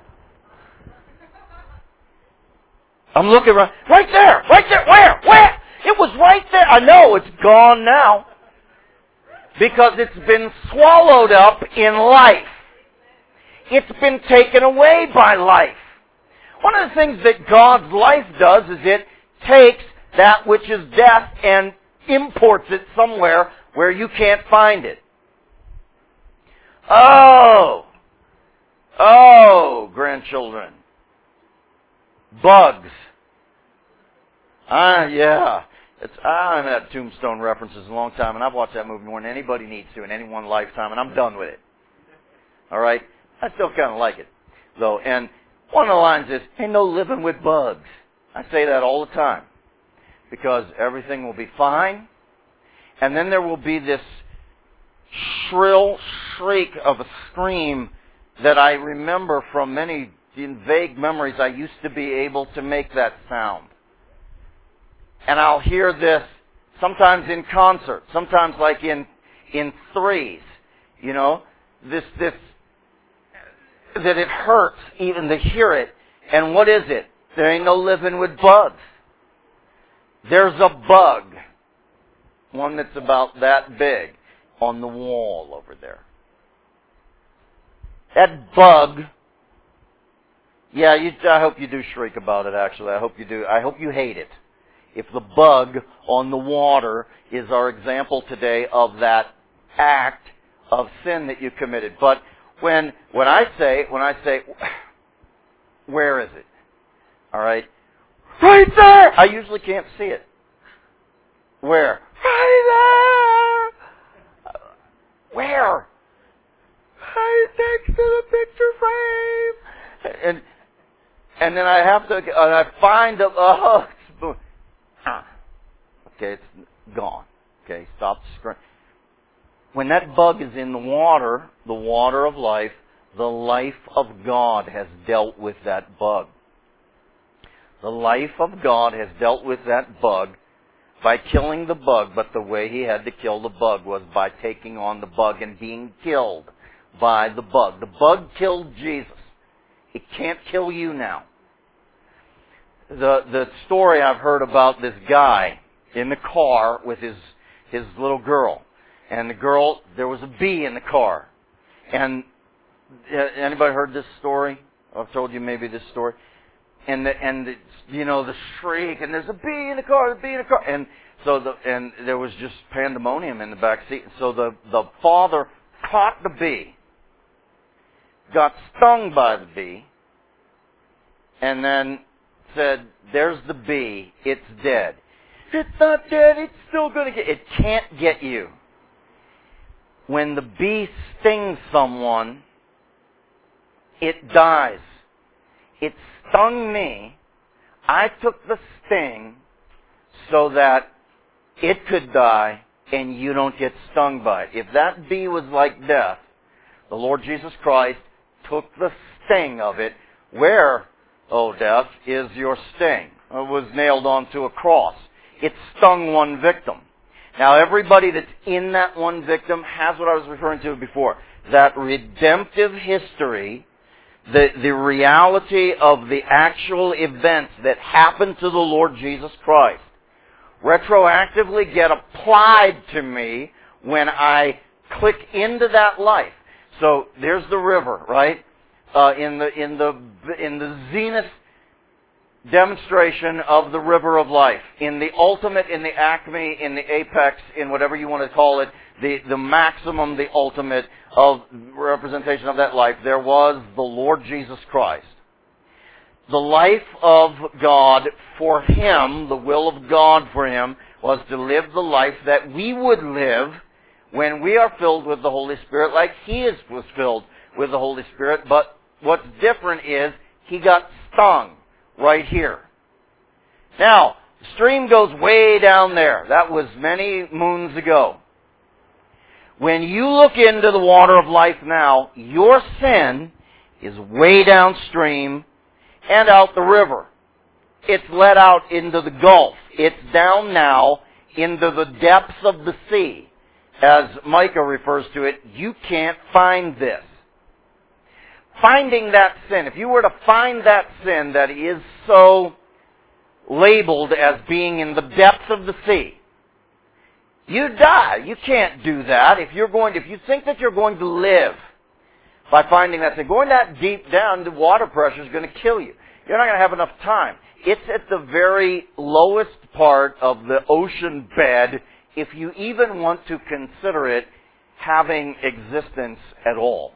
I'm looking right there, where? It was right there. I know, it's gone now. Because it's been swallowed up in life. It's been taken away by life. One of the things that God's life does is it takes that which is death and imports it somewhere where you can't find it. Oh, grandchildren. Bugs. Yeah. I haven't had Tombstone references in a long time, and I've watched that movie more than anybody needs to in any one lifetime, and I'm done with it. All right? I still kind of like it, though. And one of the lines is, ain't no living with bugs. I say that all the time, because everything will be fine, and then there will be this shrill shriek of a scream that I remember from many vague memories. I used to be able to make that sound. And I'll hear this sometimes in concert, sometimes like in threes, you know, this that it hurts even to hear it. And what is it? There ain't no living with bugs. There's a bug, one that's about that big, on the wall over there. That bug, yeah, I hope you do shriek about it, actually. I hope you do. I hope you hate it. If the bug on the water is our example today of that act of sin that you committed. But when I say, where is it? All right? Right there! I usually can't see it. Where? Right there! Where? Right next to the picture frame! And then I have to, and I find okay, it's gone. Okay, stop screaming. When that bug is in the water of life, the life of God has dealt with that bug. The life of God has dealt with that bug by killing the bug, but the way He had to kill the bug was by taking on the bug and being killed by the bug. The bug killed Jesus. It can't kill you now. The story I've heard about this guy in the car with his little girl. And the girl, there was a bee in the car. And anybody heard this story? I've told you maybe this story. And the shriek, and there's a bee in the car, and so and there was just pandemonium in the back seat. So the father caught the bee, got stung by the bee, and then said, "There's the bee. It's dead." It's not dead. It's still going to get. It can't get you. When the bee stings someone, it dies. It stung me. I took the sting so that it could die and you don't get stung by it. If that bee was like death, the Lord Jesus Christ took the sting of it. Where, O death, is your sting? It was nailed onto a cross. It stung one victim. Now everybody that's in that one victim has what I was referring to before. That redemptive history, the reality of the actual events that happened to the Lord Jesus Christ, retroactively get applied to me when I click into that life. So there's the river, right? In the zenith demonstration of the river of life, in the ultimate, in the acme, in the apex, in whatever you want to call it, the maximum, the ultimate of representation of that life, there was the Lord Jesus Christ. The life of God for Him, the will of God for Him, was to live the life that we would live when we are filled with the Holy Spirit, like He was filled with the Holy Spirit. But what's different is He got stung right here. Now, the stream goes way down there. That was many moons ago. When you look into the water of life now, your sin is way downstream, and out the river. It's let out into the Gulf. It's down now into the depths of the sea. As Micah refers to it, you can't find this. Finding that sin, if you were to find that sin that is so labeled as being in the depths of the sea, you die. You can't do that. If you think that you're going to live by finding that sin, going that deep down, the water pressure is going to kill you. You're not going to have enough time. It's at the very lowest part of the ocean bed, if you even want to consider it having existence at all.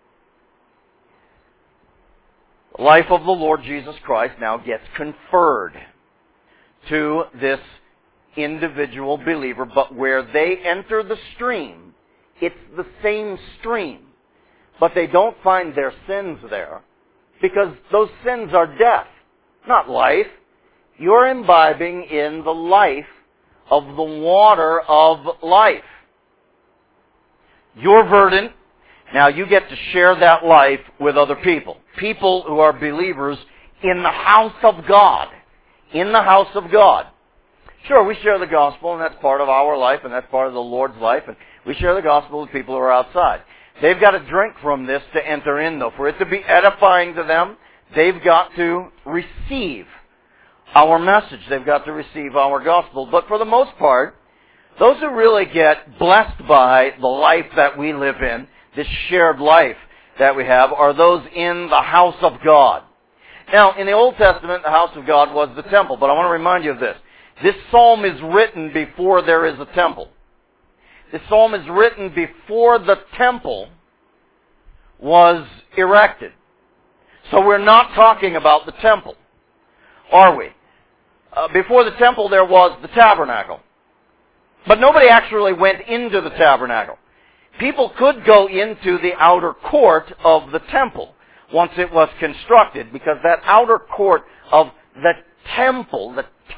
The life of the Lord Jesus Christ now gets conferred to this individual believer, but where they enter the stream, it's the same stream. But they don't find their sins there, because those sins are death, not life. You're imbibing in the life of the water of life. You're verdant. Now you get to share that life with other people. People who are believers in the house of God. In the house of God. Sure, we share the gospel, and that's part of our life, and that's part of the Lord's life, and we share the gospel with people who are outside. They've got to drink from this to enter in, though. For it to be edifying to them, they've got to receive our message. They've got to receive our gospel. But for the most part, those who really get blessed by the life that we live in, this shared life that we have, are those in the house of God. Now, in the Old Testament, the house of God was the temple. But I want to remind you of this. This psalm is written before there is a temple. This psalm is written before the temple was erected. So we're not talking about the temple, are we? Before the temple there was the tabernacle. But nobody actually went into the tabernacle. People could go into the outer court of the temple once it was constructed, because that outer court of the temple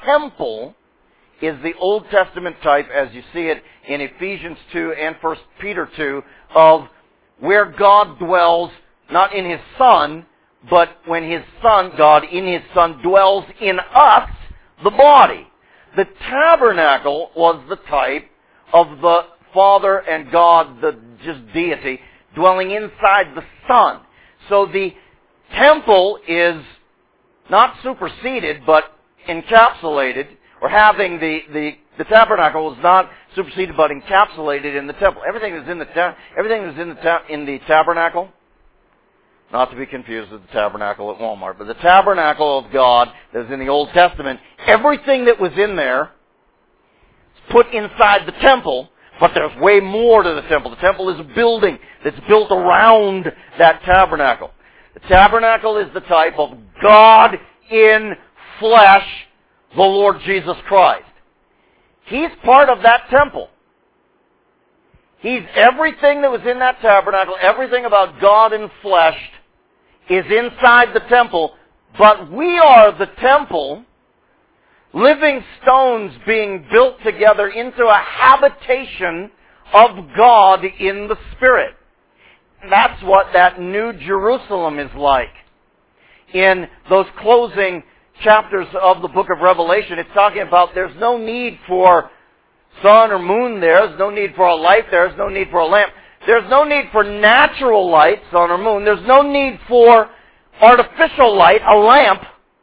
is the Old Testament type, as you see it in Ephesians 2 and 1 Peter 2, of where God dwells, not in His Son, but when His Son, God in His Son, dwells in us, the body. The tabernacle was the type of the Father and God, the just deity, dwelling inside the Son. So the temple is not superseded, but encapsulated, or having the tabernacle was not superseded, but encapsulated in the temple. Everything was in the tabernacle, not to be confused with the tabernacle at Walmart, but the tabernacle of God that was in the Old Testament, everything that was in there is put inside the temple, but there's way more to the temple. The temple is a building that's built around that tabernacle. The tabernacle is the type of God in flesh, the Lord Jesus Christ. He's part of that temple. He's everything that was in that tabernacle, everything about God in flesh is inside the temple, but we are the temple, living stones being built together into a habitation of God in the Spirit. That's what that New Jerusalem is like. In those closing chapters of the book of Revelation, it's talking about there's no need for sun or moon there. There's no need for a light there. There's no need for a lamp. There's no need for natural light, sun or moon. There's no need for artificial light, a lamp,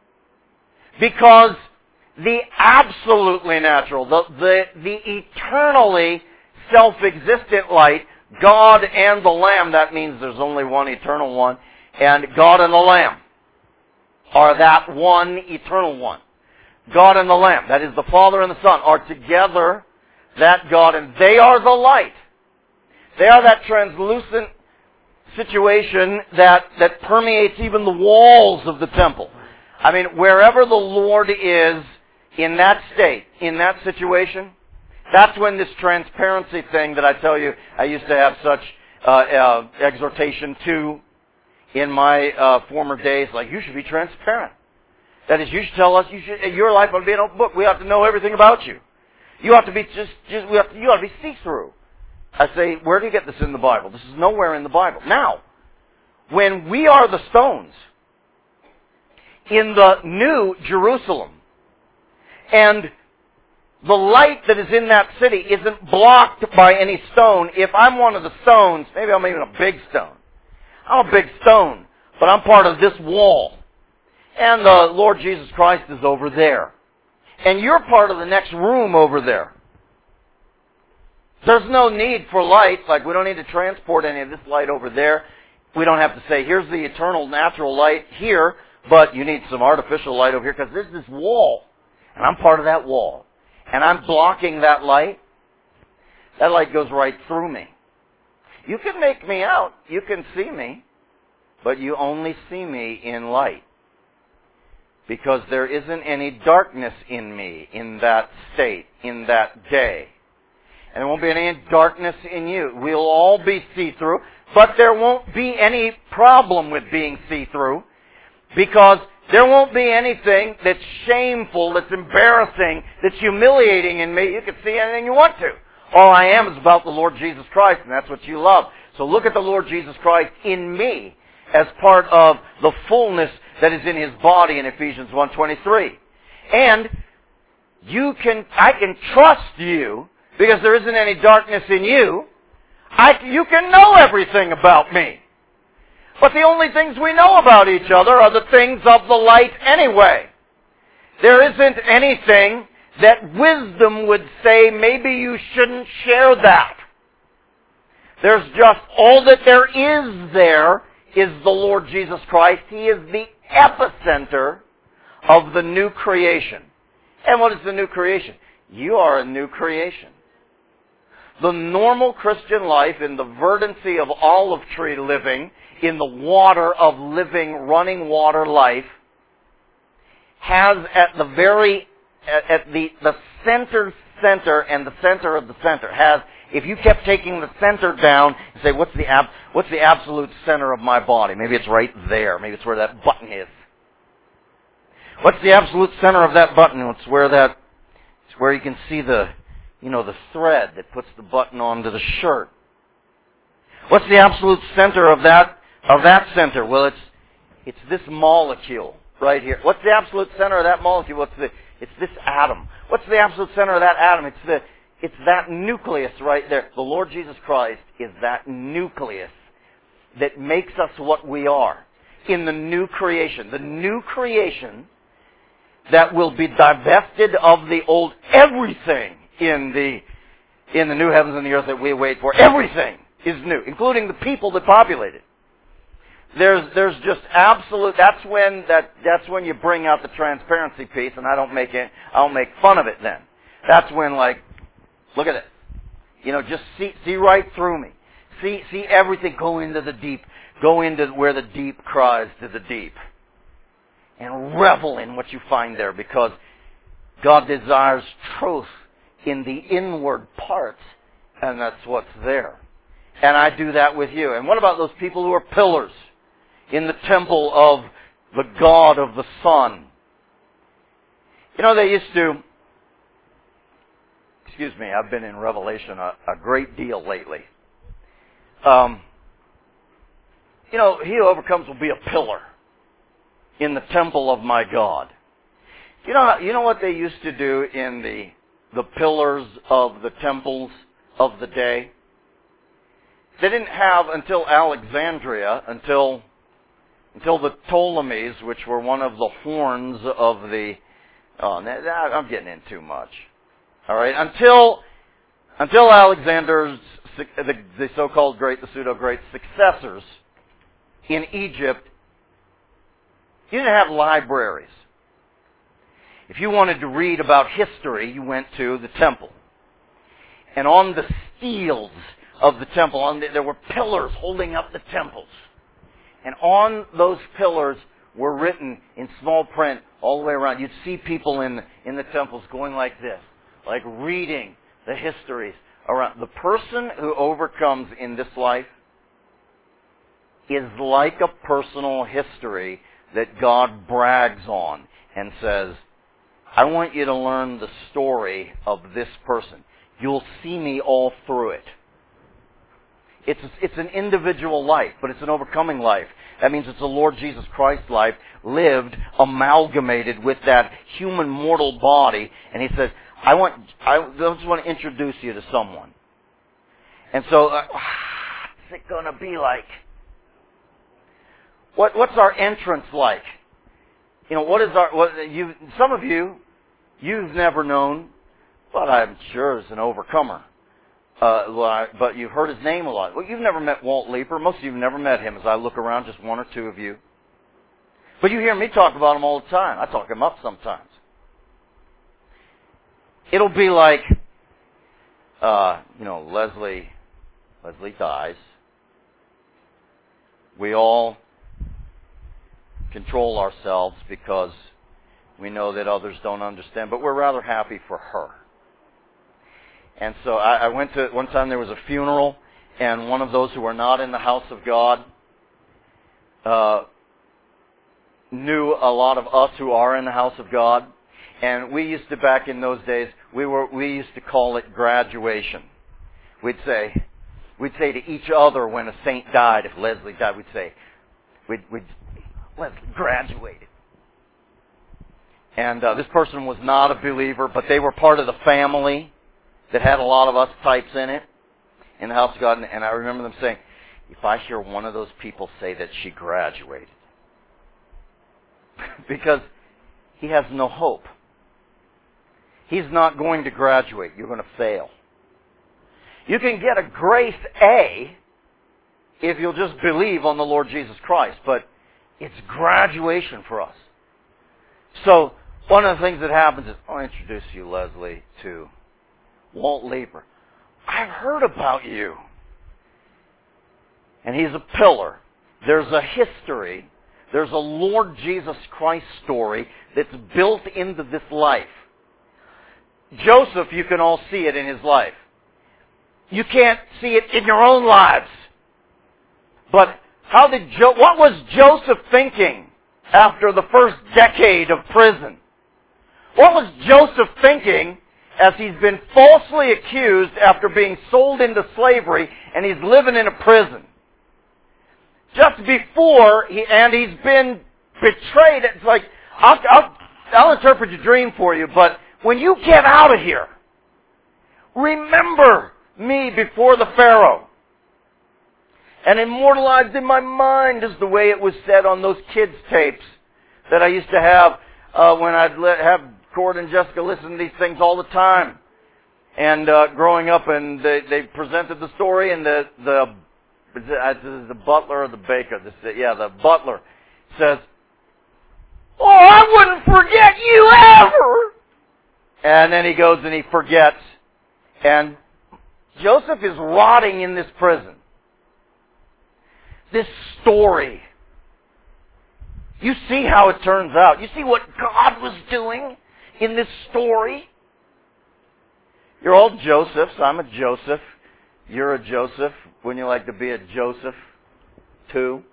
because the absolutely natural, the eternally self-existent light, God and the Lamb, that means there's only one eternal one, and God and the Lamb are that one eternal one. God and the Lamb, that is the Father and the Son, are together that God, and they are the light. They are that translucent situation that permeates even the walls of the temple. I mean, wherever the Lord is in that state, in that situation, that's when this transparency thing that I tell you, I used to have such exhortation to in my former days, like, you should be transparent. That is, you should tell us, your life ought to be an open book. We ought to know everything about you. You ought to be you ought to be see-through. I say, where do you get this in the Bible? This is nowhere in the Bible. Now, when we are the stones, in the New Jerusalem. And the light that is in that city isn't blocked by any stone. If I'm one of the stones, maybe I'm even a big stone. I'm a big stone, but I'm part of this wall. And the Lord Jesus Christ is over there. And you're part of the next room over there. There's no need for light, like we don't need to transport any of this light over there. We don't have to say, here's the eternal natural light here, but you need some artificial light over here, because there's this wall. And I'm part of that wall. And I'm blocking that light. That light goes right through me. You can make me out. You can see me. But you only see me in light. Because there isn't any darkness in me in that state, in that day. And there won't be any darkness in you. We'll all be see-through. But there won't be any problem with being see-through. Because there won't be anything that's shameful, that's embarrassing, that's humiliating in me. You can see anything you want to. All I am is about the Lord Jesus Christ, and that's what you love. So look at the Lord Jesus Christ in me as part of the fullness that is in His body in Ephesians 1:23. And I can trust you because there isn't any darkness in you. You can know everything about me. But the only things we know about each other are the things of the light anyway. There isn't anything that wisdom would say, maybe you shouldn't share that. There's just all that there is the Lord Jesus Christ. He is the epicenter of the new creation. And what is the new creation? You are a new creation. The normal Christian life in the verdancy of olive tree living, in the water of living, running water life, has at the center and the center of the center, has, if you kept taking the center down and say, what's the absolute center of my body? Maybe it's right there. Maybe it's where that button is. What's the absolute center of that button? It's where you can see the thread that puts the button onto the shirt. What's the absolute center of that center? Well, it's this molecule right here. What's the absolute center of that molecule? It's this atom. What's the absolute center of that atom? It's that nucleus right there. The Lord Jesus Christ is that nucleus that makes us what we are in the new creation. The new creation that will be divested of the old. Everything in the new heavens and the earth that we wait for, everything is new, including the people that populate it. There's just absolute. That's when you bring out the transparency piece, and I don't make fun of it. Then that's when, like, look at it. Just see right through me. See everything. Go into the deep. Go into where the deep cries to the deep, and revel in what you find there, because God desires truth in the inward parts, and that's what's there. And I do that with you. And what about those people who are pillars in the temple of the God of the sun? They used to, excuse me, I've been in Revelation a great deal lately. He who overcomes will be a pillar in the temple of my God. You know what they used to do in the pillars of the temples of the day? They didn't have until Alexandria, until the Ptolemies, which were one of the horns of the. I'm getting in too much. All right, until Alexander's the so-called great, the pseudo-great successors in Egypt, you didn't have libraries. If you wanted to read about history, you went to the temple. And on the steels of the temple, there were pillars holding up the temples. And on those pillars were written in small print all the way around. You'd see people in the temples going like this, like reading the histories around. The person who overcomes in this life is like a personal history that God brags on and says, I want you to learn the story of this person. You'll see me all through it. It's an individual life, but it's an overcoming life. That means it's the Lord Jesus Christ's life lived, amalgamated with that human mortal body. And he says, I just want to introduce you to someone. And so, what's it going to be like? What's our entrance like? Some of you've never known, but I'm sure as an overcomer. But you've heard his name a lot. Well, you've never met Walt Leeper. Most of you have never met him. As I look around, just one or two of you. But you hear me talk about him all the time. I talk him up sometimes. It'll be like, Leslie dies. We all control ourselves because we know that others don't understand, but we're rather happy for her. And so I went to, one time there was a funeral, and one of those who were not in the house of God knew a lot of us who are in the house of God. And we used to, back in those days, we used to call it graduation. We'd say to each other when a saint died, if Leslie died, we'd say, Leslie graduated. And this person was not a believer, but they were part of the family that had a lot of us types in it, in the house of God. And I remember them saying, if I hear one of those people say that she graduated, because he has no hope. He's not going to graduate. You're going to fail. You can get a grace A if you'll just believe on the Lord Jesus Christ, but it's graduation for us. So, one of the things that happens is, I'll introduce you, Leslie, to Walt Leeper. I've heard about you. And he's a pillar. There's a history. There's a Lord Jesus Christ story that's built into this life. Joseph, you can all see it in his life. You can't see it in your own lives. But what was Joseph thinking after the first decade of prison? What was Joseph thinking as he's been falsely accused after being sold into slavery and he's living in a prison? Just before, he's been betrayed. It's like, I'll interpret your dream for you, but when you get out of here, remember me before the Pharaoh. And immortalized in my mind is the way it was said on those kids' tapes that I used to have when I'd have Cord and Jessica listen to these things all the time. And growing up, and they presented the story, and the butler or the baker, the butler says, "Oh, I wouldn't forget you ever." And then he goes and he forgets. And Joseph is rotting in this prison. This story. You see how it turns out. You see what God was doing in this story. You're all Josephs. I'm a Joseph. You're a Joseph. Wouldn't you like to be a Joseph too?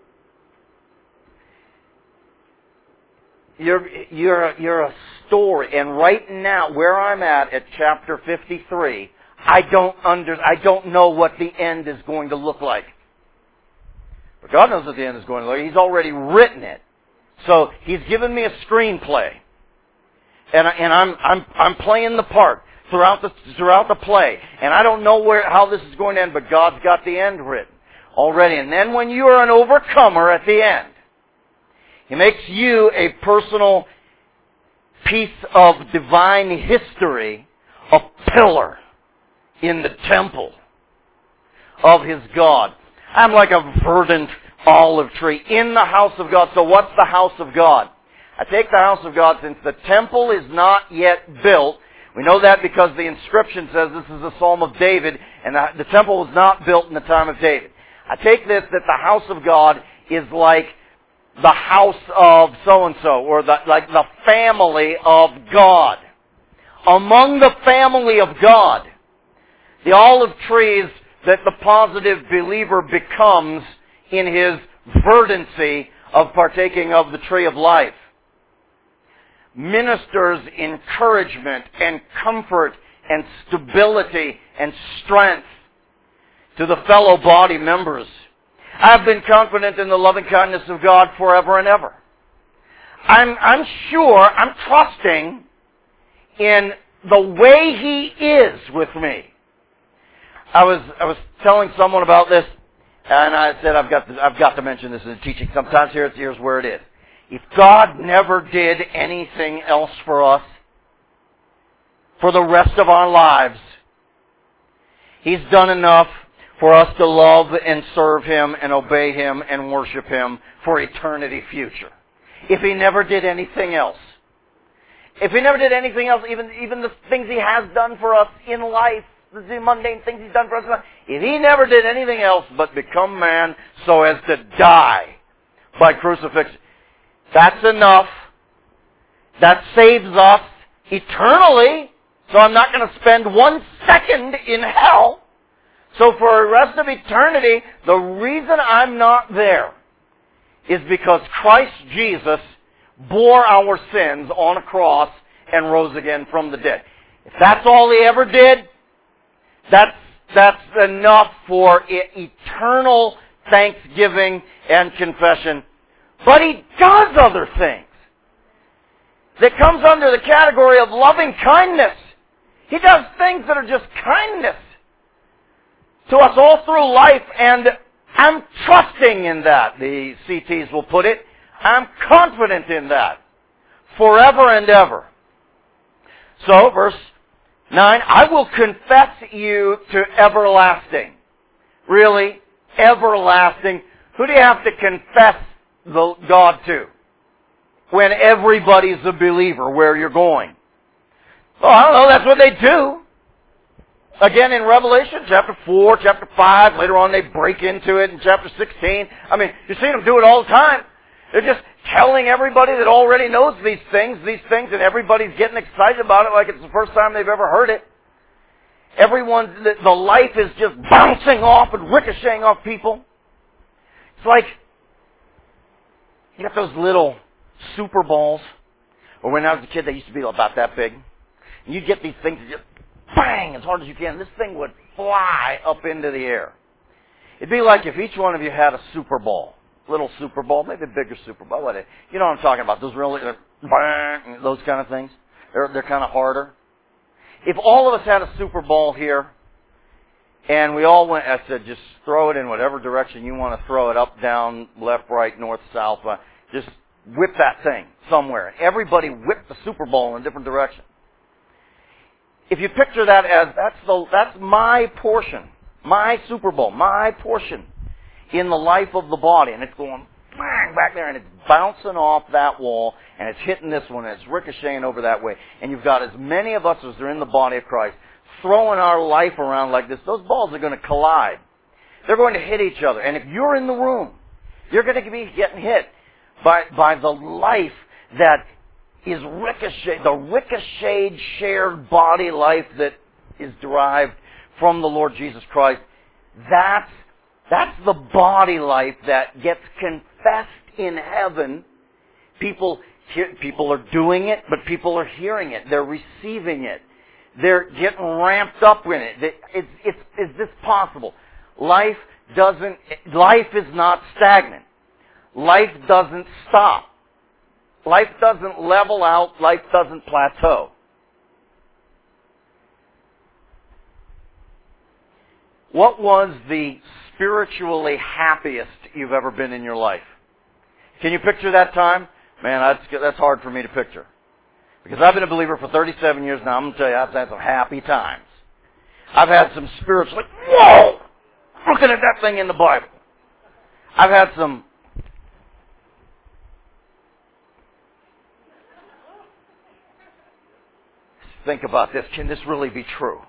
You're a story. And right now, where I'm at chapter 53, I don't know what the end is going to look like. But God knows what the end is going to look like. He's already written it. So He's given me a screenplay. And I'm playing the part throughout the play. And I don't know how this is going to end, but God's got the end written already. And then when you are an overcomer at the end, He makes you a personal piece of divine history, a pillar in the temple of His God. I'm like a verdant olive tree in the house of God. So what's the house of God? I take the house of God, since the temple is not yet built. We know that because the inscription says this is a Psalm of David, and the temple was not built in the time of David. I take this that the house of God is like the house of so-and-so, or like the family of God. Among the family of God, the olive trees that the positive believer becomes in his verdancy of partaking of the tree of life, ministers encouragement and comfort and stability and strength to the fellow body members. I've been confident in the loving kindness of God forever and ever. I'm sure, I'm trusting in the way He is with me. I was telling someone about this, and I said I've got to mention this in the teaching. Sometimes here's where it is. If God never did anything else for us for the rest of our lives, He's done enough for us to love and serve Him and obey Him and worship Him for eternity future. If He never did anything else. If He never did anything else, even the things He has done for us in life, the mundane things He's done for us in life, if He never did anything else but become man so as to die by crucifixion, that's enough. That saves us eternally. So I'm not going to spend 1 second in hell. So for the rest of eternity, the reason I'm not there is because Christ Jesus bore our sins on a cross and rose again from the dead. If that's all He ever did, that's enough for eternal thanksgiving and confession. But He does other things that comes under the category of loving kindness. He does things that are just kindness to us all through life, and I'm trusting in that, the CTs will put it. I'm confident in that forever and ever. So, verse 9, I will confess you to everlasting. Really, everlasting. Who do you have to confess God to when everybody's a believer where you're going? Oh, I don't know, that's what they do. Again, in Revelation, chapter 4, chapter 5, later on they break into it in chapter 16. I mean, you see them do it all the time. They're just telling everybody that already knows these things, and everybody's getting excited about it like it's the first time they've ever heard it. The life is just bouncing off and ricocheting off people. It's like, you got those little super balls, or when I was a kid, they used to be about that big. And you'd get these things and just bang as hard as you can. This thing would fly up into the air. It'd be like if each one of you had a super ball. Little super ball, maybe a bigger super ball. You know what I'm talking about. Those really, bang, those kind of things. They're kind of harder. If all of us had a super ball here, and we all went, I said, just throw it in whatever direction you want to throw it, up, down, left, right, north, south. Just whip that thing somewhere. Everybody whip the super ball in a different direction. If you picture that as, that's my portion, my super bowl, my portion in the life of the body, and it's going bang back there, and it's bouncing off that wall, and it's hitting this one, and it's ricocheting over that way. And you've got as many of us as are in the body of Christ throwing our life around like this. Those balls are going to collide. They're going to hit each other. And if you're in the room, you're going to be getting hit by the life that is the ricocheted shared body life that is derived from the Lord Jesus Christ. That's the body life that gets confessed in heaven. People are doing it, but people are hearing it. They're receiving it. They're getting ramped up in it. Is this possible? Life is not stagnant. Life doesn't stop. Life doesn't level out. Life doesn't plateau. What was the spiritually happiest you've ever been in your life? Can you picture that time? Man, that's hard for me to picture. Because I've been a believer for 37 years now. I'm going to tell you, I've had some happy times. I've had some spiritual, like, whoa! Looking at that thing in the Bible. I've had some, think about this. Can this really be true?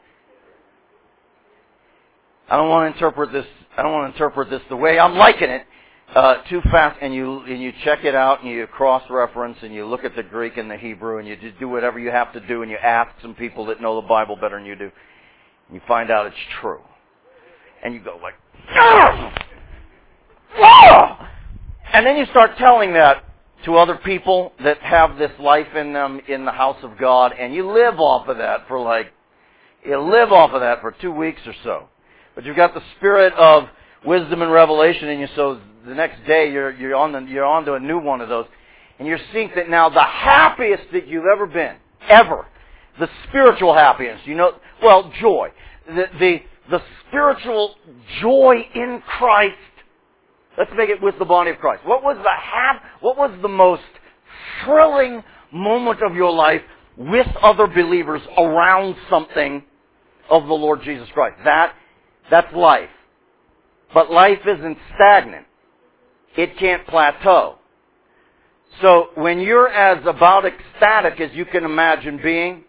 I don't want to interpret this the way I'm liking it too fast. And you check it out and you cross-reference and you look at the Greek and the Hebrew and you just do whatever you have to do and you ask some people that know the Bible better than you do. And you find out it's true. And you go like, ah! Ah! And then you start telling that to other people that have this life in them in the house of God, and you live off of that for 2 weeks or so. But you've got the spirit of wisdom and revelation in you, so the next day you're on to a new one of those. And you're seeing that now the happiest that you've ever been, ever, the spiritual happiness, joy. The spiritual joy in Christ. Let's make it with the body of Christ. What was the most thrilling moment of your life with other believers around something of the Lord Jesus Christ? That's life. But life isn't stagnant. It can't plateau. So when you're as about ecstatic as you can imagine being,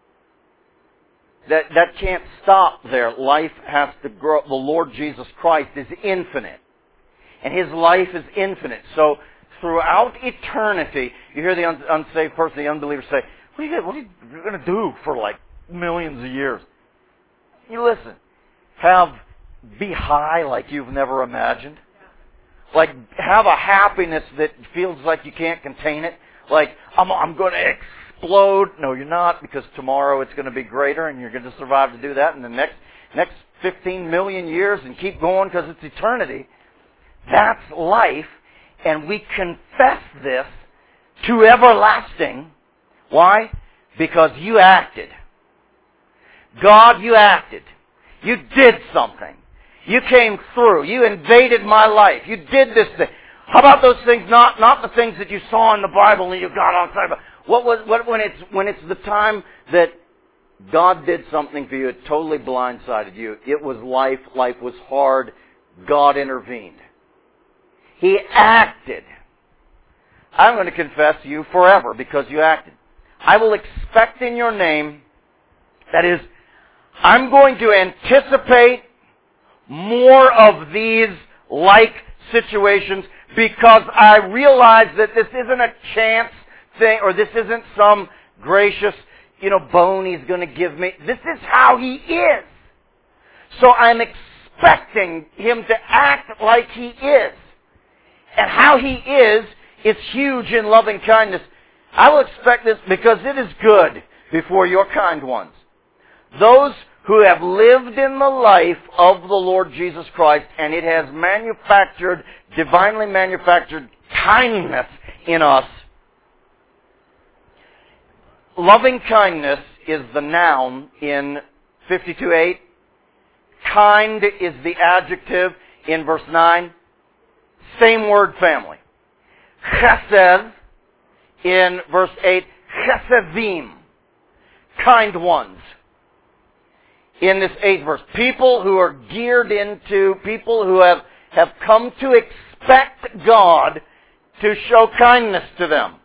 that can't stop there. Life has to grow. The Lord Jesus Christ is infinite. And His life is infinite. So throughout eternity, you hear the unsaved person, the unbeliever say, what are you going to do for like millions of years? You listen. Be high like you've never imagined. Like, have a happiness that feels like you can't contain it. Like, I'm going to explode. No, you're not, because tomorrow it's going to be greater and you're going to survive to do that in the next 15 million years and keep going because it's eternity. That's life, and we confess this to everlasting. Why? Because you acted. God, you acted. You did something. You came through. You invaded my life. You did this thing. How about those things? Not the things that you saw in the Bible and you got all excited about. When it's the time that God did something for you, it totally blindsided you. It was life. Life was hard. God intervened. He acted. I'm going to confess to you forever because you acted. I will expect in your name, that is, I'm going to anticipate more of these like situations because I realize that this isn't a chance thing or this isn't some gracious, bone He's going to give me. This is how He is. So I'm expecting Him to act like He is. And how He is huge in loving kindness. I will expect this because it is good before your kind ones. Those who have lived in the life of the Lord Jesus Christ, and it has divinely manufactured kindness in us. Loving kindness is the noun in 52:8. Kind is the adjective in verse 9. Same word family. Chesed in verse 8. Chesedim. Kind ones. In this 8th verse. People who are geared into, people who have come to expect God to show kindness to them.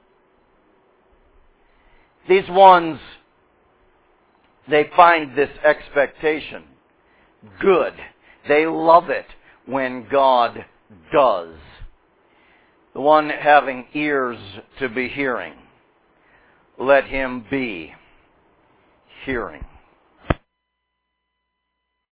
These ones, they find this expectation good. They love it when God does. The one having ears to be hearing, let him be hearing.